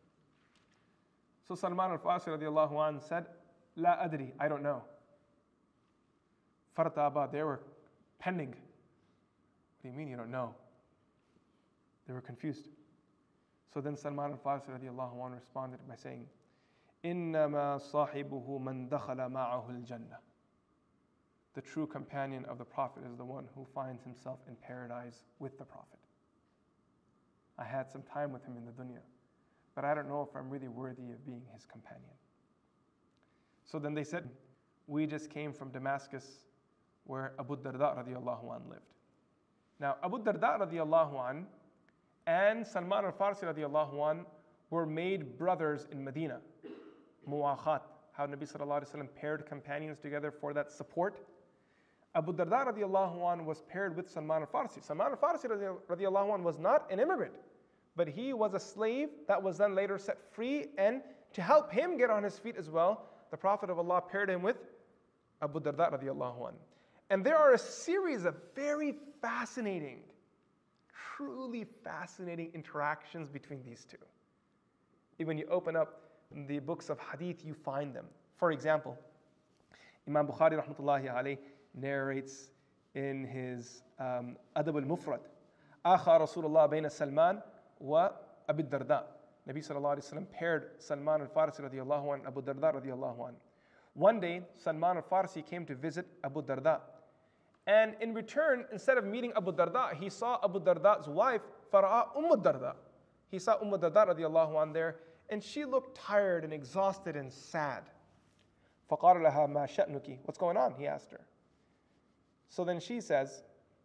So Salman al-Farsi radiallahu an said, La adri, I don't know. Fartaba, they were pending. What do you mean you don't know? They were confused. So then Salman al-Farsi radiallahu anhu responded by saying, إِنَّمَا صَاحِبُهُ مَنْ دَخَلَ مَعَهُ الْجَنَّةِ. The true companion of the Prophet is the one who finds himself in paradise with the Prophet. I had some time with him in the dunya, but I don't know if I'm really worthy of being his companion. So then they said, we just came from Damascus where Abu Darda radiallahu an lived. Now, Abu Darda radiallahu an and Salman al-Farsi radiallahu an were made brothers in Medina. Mu'akhat, how Nabi sallallahu alayhi wa sallam paired companions together for that support. Abu Darda radiallahu anh was paired with Salman al-Farsi. Salman al-Farsi radiallahu anh was not an immigrant, but he was a slave that was then later set free, and to help him get on his feet as well, the Prophet of Allah paired him with Abu Darda radiallahu anh. And there are a series of very fascinating, truly fascinating interactions between these two. When you open up the books of hadith, you find them. For example, Imam Bukhari rahmatullahi alayhi narrates in his um, Adab al-Mufrad, Akha Rasulullah bayna Salman wa Abu Darda. Nabi sallallahu alayhi wa sallam paired Salman al-Farsi radiallahu anh, Abu Darda radiallahu anh. One day, Salman al-Farsi came to visit Abu Darda. And in return, instead of meeting Abu Darda, he saw Abu Darda's wife, Fara'a Umm Darda. He saw Umm Darda radiallahu anh there, and she looked tired and exhausted and sad. فَقَالَ لَهَا مَا شَأْنُكِ? What's going on? He asked her. So then she says,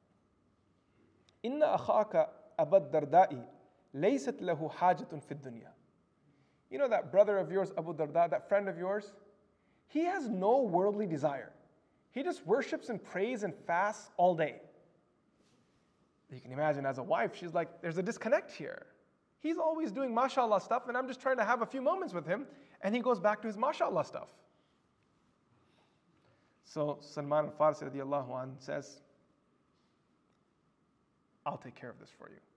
إِنَّ أَخَاكَ أَبَا الدَّرْدَاءِ لَيْسَتْ لَهُ حَاجَةٌ فِي الدُّنْيَا. You know that brother of yours, Abu Darda, that friend of yours? He has no worldly desire. He just worships and prays and fasts all day. You can imagine as a wife, she's like, there's a disconnect here. He's always doing mashallah stuff, and I'm just trying to have a few moments with him, and he goes back to his mashallah stuff. So Salman al-Farsi radiallahu anh says, I'll take care of this for you.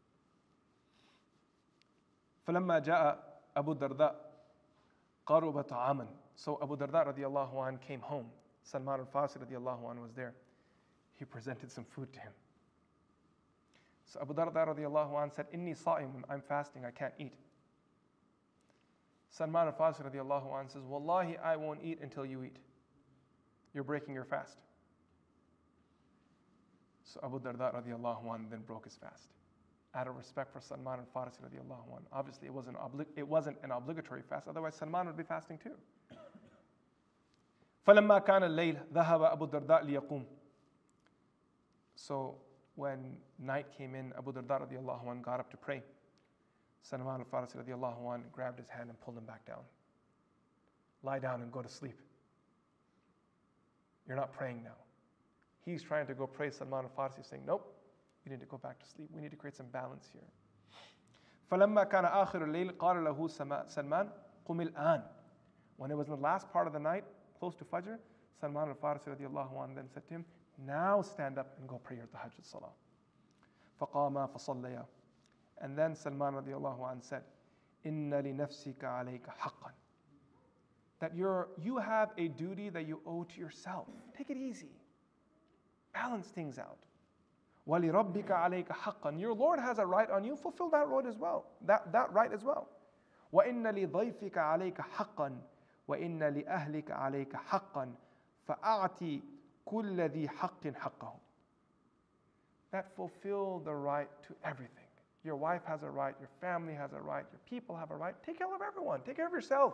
فَلَمَّا جَاءَ أَبُو الدَّرْدَاء قَرُبَ طَعَامًا. So Abu Darda radiallahu anh came home. Salman al-Farsi radiallahu anh was there. He presented some food to him. So Abu Darda radiallahu anh said, Inni sa'imun, I'm fasting, I can't eat. Salman al-Farsi radiallahu anh says, Wallahi, I won't eat until you eat. You're breaking your fast. So Abu Darda radiallahu anh then broke his fast, out of respect for Salman al-Farsi radiallahu anh. Obviously, it wasn't, obli- it wasn't an obligatory fast, otherwise Salman would be fasting too. فَلَمَّا كَانَ اللَّيْلِ ذَهَبَ أَبُو الدَّرْدَاء لِيَقُومَ. So when night came in, Abu Darda radiallahu anh got up to pray. Salman al-Farsi radiallahu anh grabbed his hand and pulled him back down. Lie down and go to sleep. You're not praying now. He's trying to go pray. Salman al-Farsi saying, nope, you need to go back to sleep. We need to create some balance here. فَلَمَّا كَانَ آخِرُ اللَّيْلِ قَالَ لَهُ سَلْمَانُ قُمِ الْآنِ. When it was in the last part of the night, close to Fajr, Salman al-Farsi radiallahu anh then said to him, now stand up and go pray your tahajjud salah. فَقَامَا فَصَلَّيَا. And then Salman radiallahu anh said, إِنَّ لِنَفْسِكَ عَلَيْكَ حَقًّا. That you're, you have a duty that you owe to yourself. Take it easy. Balance things out. وَلِرَبِّكَ عَلَيْكَ حَقًّا. Your Lord has a right on you, fulfill that right as well. That, that right as well. وَإِنَّ لِضَيْفِكَ عَلَيْكَ حَقًّا وَإِنَّ لِأَهْلِكَ عَلَيْكَ حَقًّا فَأَعْتِ كُلَّ ذِي حَقٍّ حَقَّهُ. That fulfill the right to everything. Your wife has a right, your family has a right, your people have a right. Take care of everyone. Take care of yourself.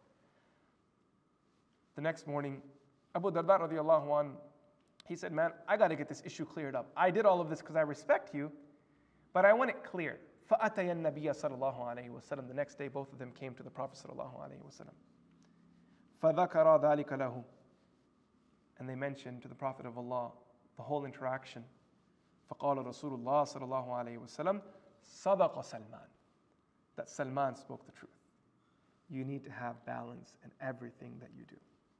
The next morning, Abu Darda radiallahu anh, he said, man, I got to get this issue cleared up. I did all of this because I respect you, but I want it cleared. فَأَتَيَ النَّبِيَّ صَلَى اللَّهُ عَلَيْهِ وَسَلَّمَ. The next day, both of them came to the Prophet صلى الله عليه وسلم. فَذَكَرَ ذَلِكَ لَهُ. And they mentioned to the Prophet of Allah the whole interaction. فَقَالَ رَسُولُ اللَّهِ صلى الله عليه وسلم صَدَقَ سَلْمَانَ. That Salman spoke the truth. You need to have balance in everything that you do.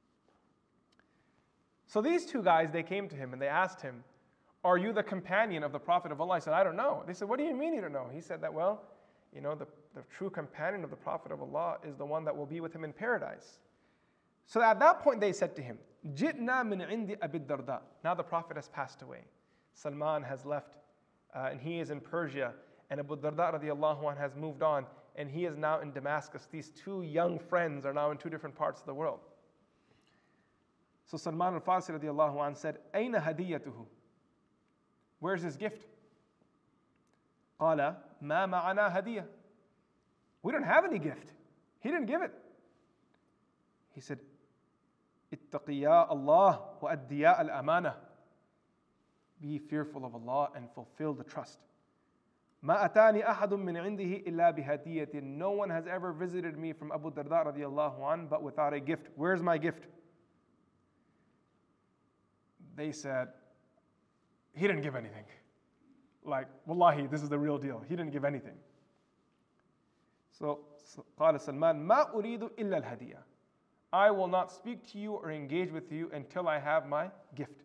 So these two guys, they came to him and they asked him, are you the companion of the Prophet of Allah? He said, I don't know. They said, what do you mean you don't know? He said that, well, you know, the, the true companion of the Prophet of Allah is the one that will be with him in paradise. So at that point they said to him, جِئْنَا مِنْ عِنْدِ أَبِي الدَّرْدَاء. Now the Prophet has passed away. Salman has left uh, and he is in Persia, and Abu Darda radiallahu anh has moved on and he is now in Damascus. These two young friends are now in two different parts of the world. So Salman al-Farsi radiallahu anh said, أَيْنَ هَدِيَّتُهُ? Where's his gift? قَالَ مَا مَعَنَا هَدِيَّةٌ. We don't have any gift. He didn't give it. He said, اتقيا الله وأديا الأمانة. Be fearful of Allah and fulfill the trust. ما أتاني أحد من عنده إلا بهدية. No one has ever visited me from Abu Darda radiallahu anh but without a gift. Where's my gift? They said, he didn't give anything. Like, wallahi, this is the real deal. He didn't give anything. So, قال سلمان ما أريد إلا الهدية. I will not speak to you or engage with you until I have my gift.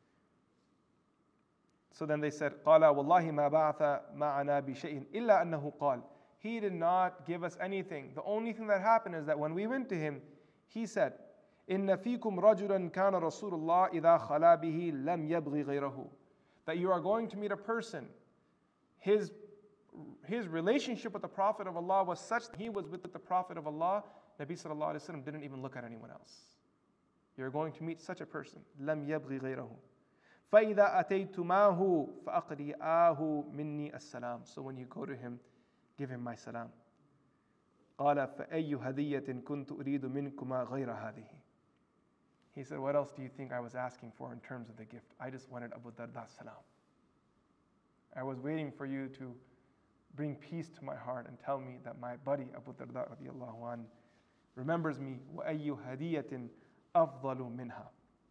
So then they said, قال والله ما بعث معنا بشيء إلا أنه قال. He did not give us anything. The only thing that happened is that when we went to him, he said, إن فيكم رجلا كان رسول الله إذا خلا به لم يبغي غيره. That you are going to meet a person. His, his relationship with the Prophet of Allah was such that he was with the Prophet of Allah. Nabi sallallahu alayhi wa sallam didn't even look at anyone else. You're going to meet such a person. لم يبغي غيره. فإذا أتيتماه فأقرئاه مني السلام. So when you go to him, give him my salam. قال فأي هدية كنت أريد منكما غير هذه. He said, what else do you think I was asking for in terms of the gift? I just wanted Abu Darda's salam. I was waiting for you to bring peace to my heart and tell me that my buddy Abu Darda radiallahu anh remembers me. وَأَيُّ هَدِيَّةٍ أَفْضَلُ مِنْهَا.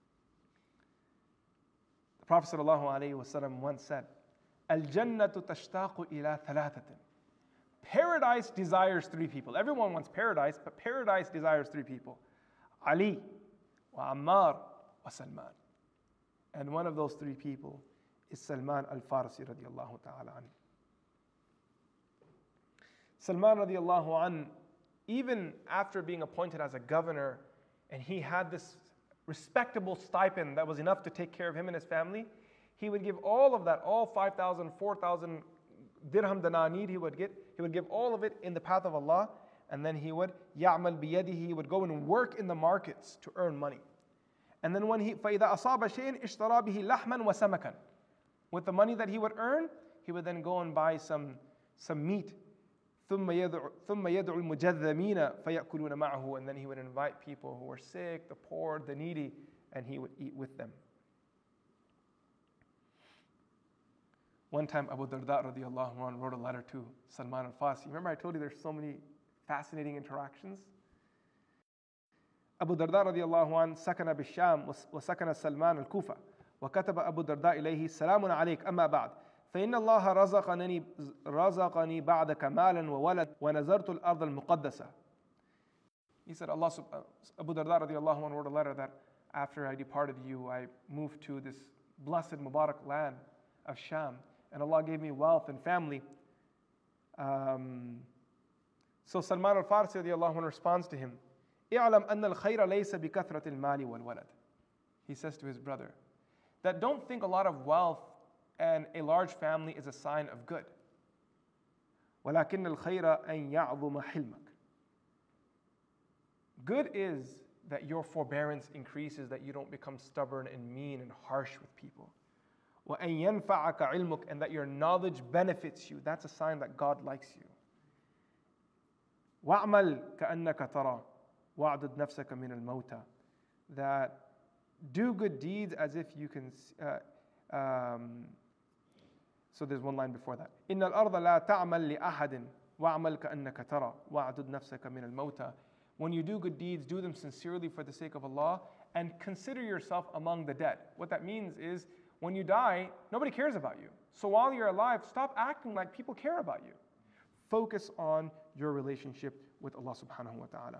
The Prophet sallallahu alayhi wasallam once said, الْجَنَّةُ تَشْتَاقُ إِلَى ثَلَاثَةٍ. Paradise desires three people. Everyone wants paradise, but paradise desires three people. Ali, wa Ammar, wa Salman. And one of those three people is Salman al-Farsi radiallahu ta'ala anhu. Salman radiallahu anhu, even after being appointed as a governor, and he had this respectable stipend that was enough to take care of him and his family, he would give all of that, all five thousand, four thousand dirham dananir he would get, he would give all of it in the path of Allah, and then he would يَعْمَلْ بِيَدِهِ, he would go and work in the markets to earn money. And then when he فَإِذَا أَصَابَ شَيْءٍ اشْتَرَى بِهِ لَحْمًا وَسَمَكًا. With the money that he would earn, he would then go and buy some, some meat. ثُمَّ يَدْعُ الْمُجَذَّمِينَ فَيَأْكُلُونَ مَعَهُ. And then he would invite people who were sick, the poor, the needy, and he would eat with them. One time Abu Darda radiallahu anhu wrote a letter to Salman al-Farsi. Remember I told you there's so many fascinating interactions? Abu Darda radiallahu anhu سكن بالشام وسكن سلمان الكوفة وكتب أبو الدرداء إليه سلام عليك أما بعد فإن الله رزقني رزقني بعدك مالا وولد ونزرت الأرض المقدسة. He said, Allah, Abu Darda radiallahu anhu wrote a letter that after I departed you, I moved to this blessed Mubarak land of Sham, and Allah gave me wealth and family. Um, so Salman al-Farsi radiallahu anhu responds to him, اعلم أن الخير ليس بكثرة المال والولد. He says to his brother, that don't think a lot of wealth and a large family is a sign of good. ولكن الخير أن يعظم حلمك. Good is that your forbearance increases, that you don't become stubborn and mean and harsh with people. وأن ينفعك علمك, and that your knowledge benefits you. That's a sign that God likes you. وأعمل كأنك ترى وأعدد نفسك من الموتى. That do good deeds as if you can. Uh, um, so there's one line before that. إن الأرض لا تعمل لأحد وأعمل كأنك ترى وأعدد نفسك من الموتى. When you do good deeds, do them sincerely for the sake of Allah, and consider yourself among the dead. What that means is, when you die, nobody cares about you. So while you're alive, stop acting like people care about you. Focus on your relationship with Allah subhanahu wa ta'ala.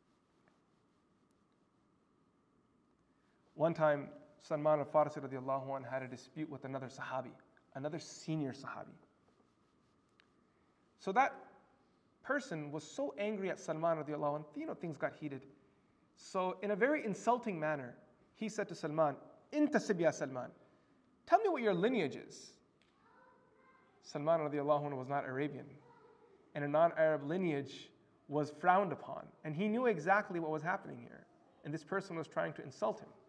One time, Salman al-Farsi radiallahu anhu had a dispute with another sahabi, another senior sahabi. So that person was so angry at Salman radiallahu anhu, you know, things got heated. So in a very insulting manner, he said to Salman, Intasib ya Salman, tell me what your lineage is. Salman radiallahu anhu was not Arabian, and a non-Arab lineage was frowned upon, and he knew exactly what was happening here, and this person was trying to insult him.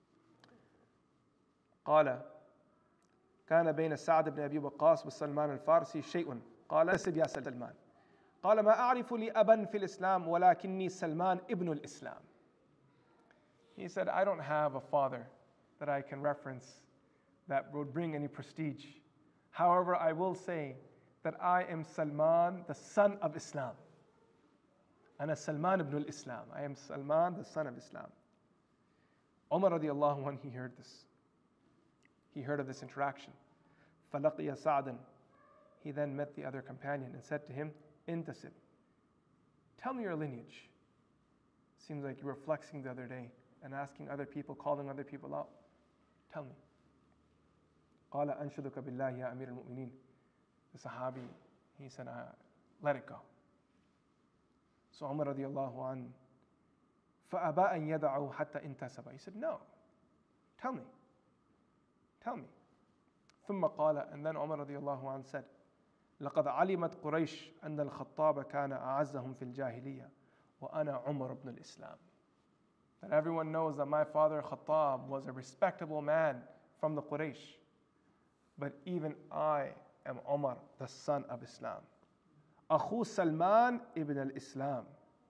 قال كان بين سعد بن أبي وقاص وسلمان الفارسي شيء قال انتسب يا سلمان قال ما أعرف لي أبا في الإسلام ولكني سلمان ابن الإسلام. He said, I don't have a father that I can reference that would bring any prestige. However, I will say that I am Salman, the son of Islam. Ana Salman ibn al-Islam. I am Salman, the son of Islam. Umar radiallahu anhu, he heard this. He heard of this interaction. فَلَقِيَ سَعْدًا. He then met the other companion and said to him, Intasib. Tell me your lineage. Seems like you were flexing the other day and asking other people, calling other people out. Tell me. قال أنشدك بالله يا أمير المؤمنين. The Sahabi, he said, uh, let it go. So Umar radiallahu anhu, فَأَبَا أَن يَدَعُوا حَتَّى انْتَسَبَ. He said, no. Tell me. Tell me. ثم قال, and then Umar radiallahu anhu said, لقد علمت قريش أن الخطاب كان أعزهم في الجاهلية وأنا عمر بن الإسلام. That everyone knows that my father Khattab was a respectable man from the Quraysh. But even I am Umar, the son of Islam. أخو سلمان ابن الإسلام.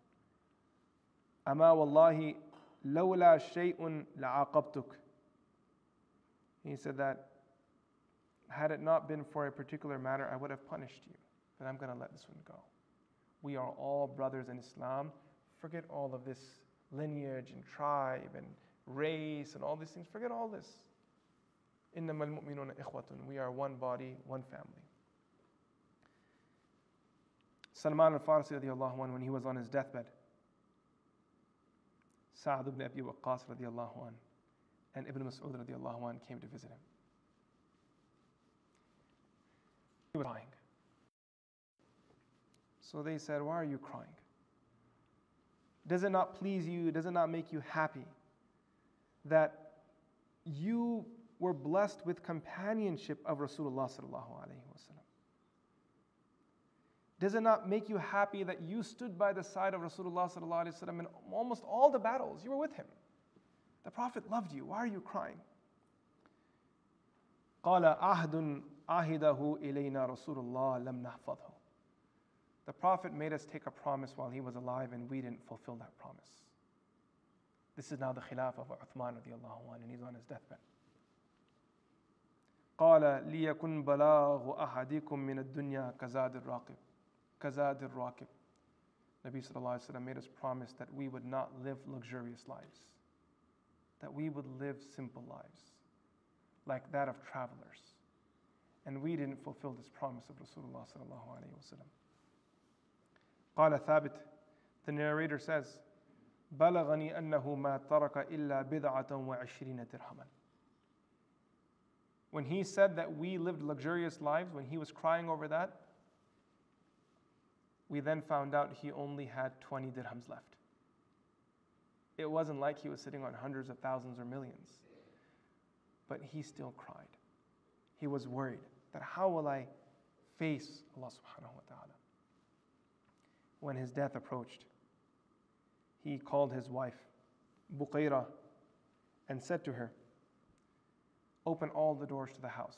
أما والله لولا شيء لعاقبتك. He said that had it not been for a particular matter, I would have punished you. But I'm going to let this one go. We are all brothers in Islam. Forget all of this lineage and tribe and race and all these things. Forget all this. إِنَّمَا الْمُؤْمِنُونَ إِخْوَةٌ. We are one body, one family. Salman al-Farsi radiallahu anhu, when he was on his deathbed, Sa'd ibn Abi Waqqas radiallahu anhu and Ibn Mas'ud radiallahu anhu came to visit him. He was crying. So they said, why are you crying? Does it not please you? Does it not make you happy that you were blessed with companionship of Rasulullah sallallahu alaihi wasallam? Does it not make you happy that you stood by the side of Rasulullah sallallahu alaihi wasallam in almost all the battles? You were with him. The Prophet loved you. Why are you crying? قال عهد عهده إلينا رسول الله لم نحفظه. The Prophet made us take a promise while he was alive and we didn't fulfill that promise. This is now the Khilafah of Uthman radiallahu anhu and he's on his deathbed. قال ليكن بلاغ أحدكم من الدنيا كزاد الراكب كزاد الراكب. Nabi sallallahu alaihi wasallam made us promise that we would not live luxurious lives, that we would live simple lives, like that of travelers. And we didn't fulfill this promise of Rasulullah sallallahu alaihi wasallam. قال ثابت, the narrator says, بلغني أنه ما ترك إلا بضعة وعشرين درهما. When he said that we lived luxurious lives, when he was crying over that, we then found out he only had twenty dirhams left. It wasn't like he was sitting on hundreds of thousands or millions. But he still cried. He was worried that how will I face Allah subhanahu wa ta'ala? When his death approached, he called his wife, Buqayra, and said to her, open all the doors to the house.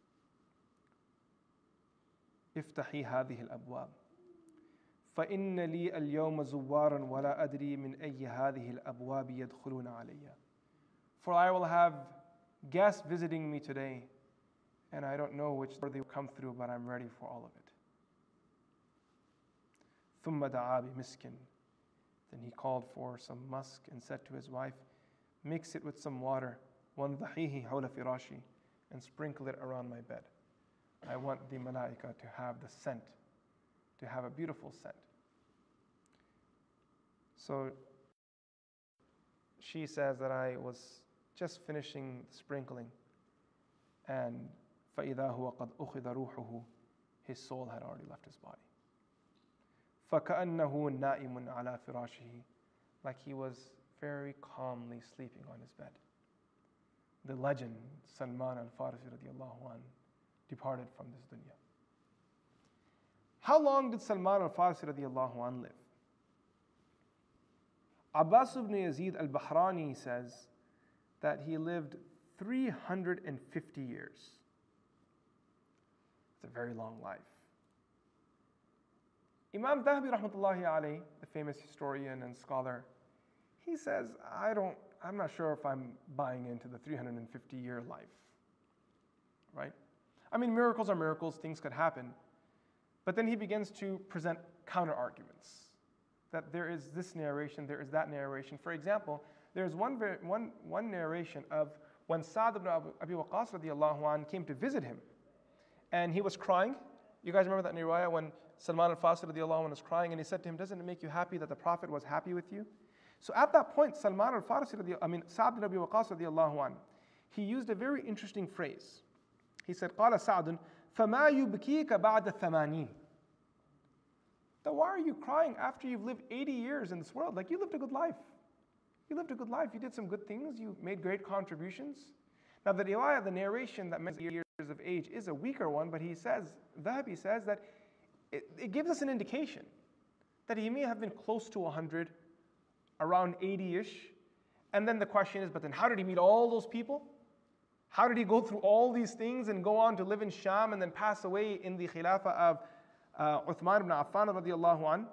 افتحي هذه الأبواب فإن لي اليوم زوارا ولا أدري من أي هذه الأبواب يدخلون علي. For I will have guests visiting me today, and I don't know which door they will come through, but I'm ready for all of it. ثم دعا بمسك. Then he called for some musk and said to his wife, mix it with some water, وانضحيه حول فراشي, and sprinkle it around my bed. I want the malaika to have the scent, to have a beautiful scent. So she says that I was just finishing the sprinkling, and فَإِذَا هُوَ قَدْ أُخِذَ رُوحُهُ, his soul had already left his body. فَكَأَنَّهُ نَائِمٌ عَلَى فِرَاشِهِ, like he was very calmly sleeping on his bed. The legend, Salman al-Farsi radiallahu anhu, departed from this dunya. How long did Salman al-Farsi radiallahu anhu live? Abbas ibn Yazid al-Bahrani says that he lived three hundred fifty years. It's a very long life. Imam Dhahabi rahmatullahi alayhi, the famous historian and scholar, he says, I don't, I'm not sure if I'm buying into the three hundred fifty year life, right? I mean, miracles are miracles, things could happen. But then he begins to present counter arguments. That there is this narration, there is that narration. For example, there's one, one, one narration of when Sa'd ibn Abi Waqqas radiallahu anh came to visit him. And he was crying. You guys remember that in riwayah when Salman al-Farsi radiallahu anh was crying and he said to him, doesn't it make you happy that the Prophet was happy with you? So at that point, Salman al-Farsi, I mean Sa'd ibn Abi Waqqas radiallahu anh, he used a very interesting phrase. He said, قال سعد فما يبكيك بعد الثمانين. Then why are you crying after you've lived eighty years in this world? Like, you lived a good life. You lived a good life. You did some good things. You made great contributions. Now, the riwayah, the narration that mentions years of age is a weaker one, but he says, Dhahabi says that it, it gives us an indication that he may have been close to one hundred, around eighty-ish. And then the question is, but then how did he meet all those people? How did he go through all these things and go on to live in Sham and then pass away in the Khilafah of uh, Uthman ibn Affan radiallahu anh?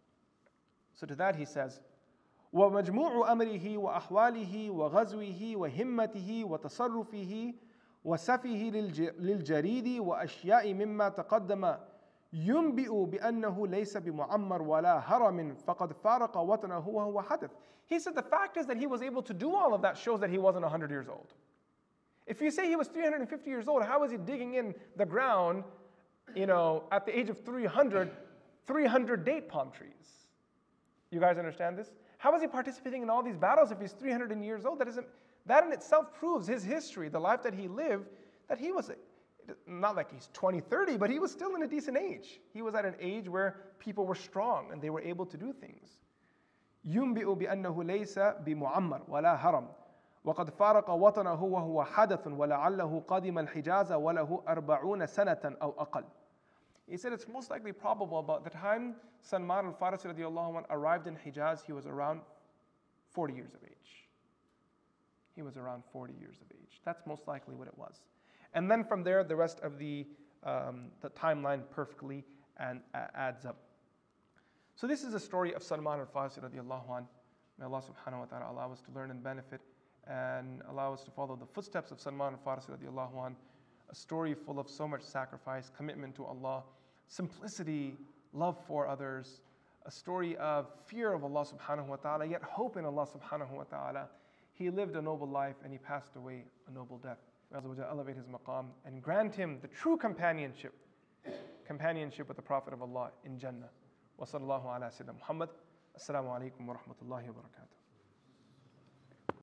So to that he says, وَمَجْمُوعُ أَمْرِهِ وَأَحْوَالِهِ وَغَزْوِهِ وَهِمَّتِهِ وَتَصَرُّفِهِ وَسَفِهِ لِلْجَرِيدِ وَأَشْيَاءِ مِمَّا تَقَدَّمَ يُنْبِئُ بِأَنَّهُ لَيْسَ بِمُعَمَّرٍ وَلَا هَرَمٍ فَقَدْ فَارَقَ وَطْنَهُ وَهُوَ حَدَثٌ. He said the fact is that he was able to do all of that shows that he wasn't one hundred years old. If you say he was three hundred fifty years old, how was he digging in the ground, you know, at the age of three hundred, three hundred date palm trees? You guys understand this? How was he participating in all these battles if he's three hundred years old? That isn't, that in itself proves his history, the life that he lived, that he was, not like he's twenty, thirty, but he was still in a decent age. He was at an age where people were strong and they were able to do things. يُنْبِئُ بِأَنَّهُ لَيْسَ بِمُعَمَّرٍ وَلَا هَرَمٍ وقد فارق وطنه وهو حدث ولعله قدم الحجاز وله أربعون سنة أو أقل. He said it's most likely probable about the time Salman al-Farsi radiallahu anh arrived in Hijaz, he was around forty years of age. He was around forty years of age. That's most likely what it was. And then from there, the rest of the, um, the timeline perfectly and, uh, adds up. So this is a story of Salman al-Farsi radiallahu anh. May Allah subhanahu wa ta'ala allow us to learn and benefit and allow us to follow the footsteps of Salman al-Farsi radiallahu anh, a story full of so much sacrifice, commitment to Allah, simplicity, love for others, a story of fear of Allah subhanahu wa ta'ala, yet hope in Allah subhanahu wa ta'ala. He lived a noble life and he passed away a noble death. May Allah elevate his maqam and grant him the true companionship, companionship with the Prophet of Allah in Jannah. Wa sallallahu ala sayyidina Muhammad. Assalamu alaikum wa rahmatullahi wa barakatuh.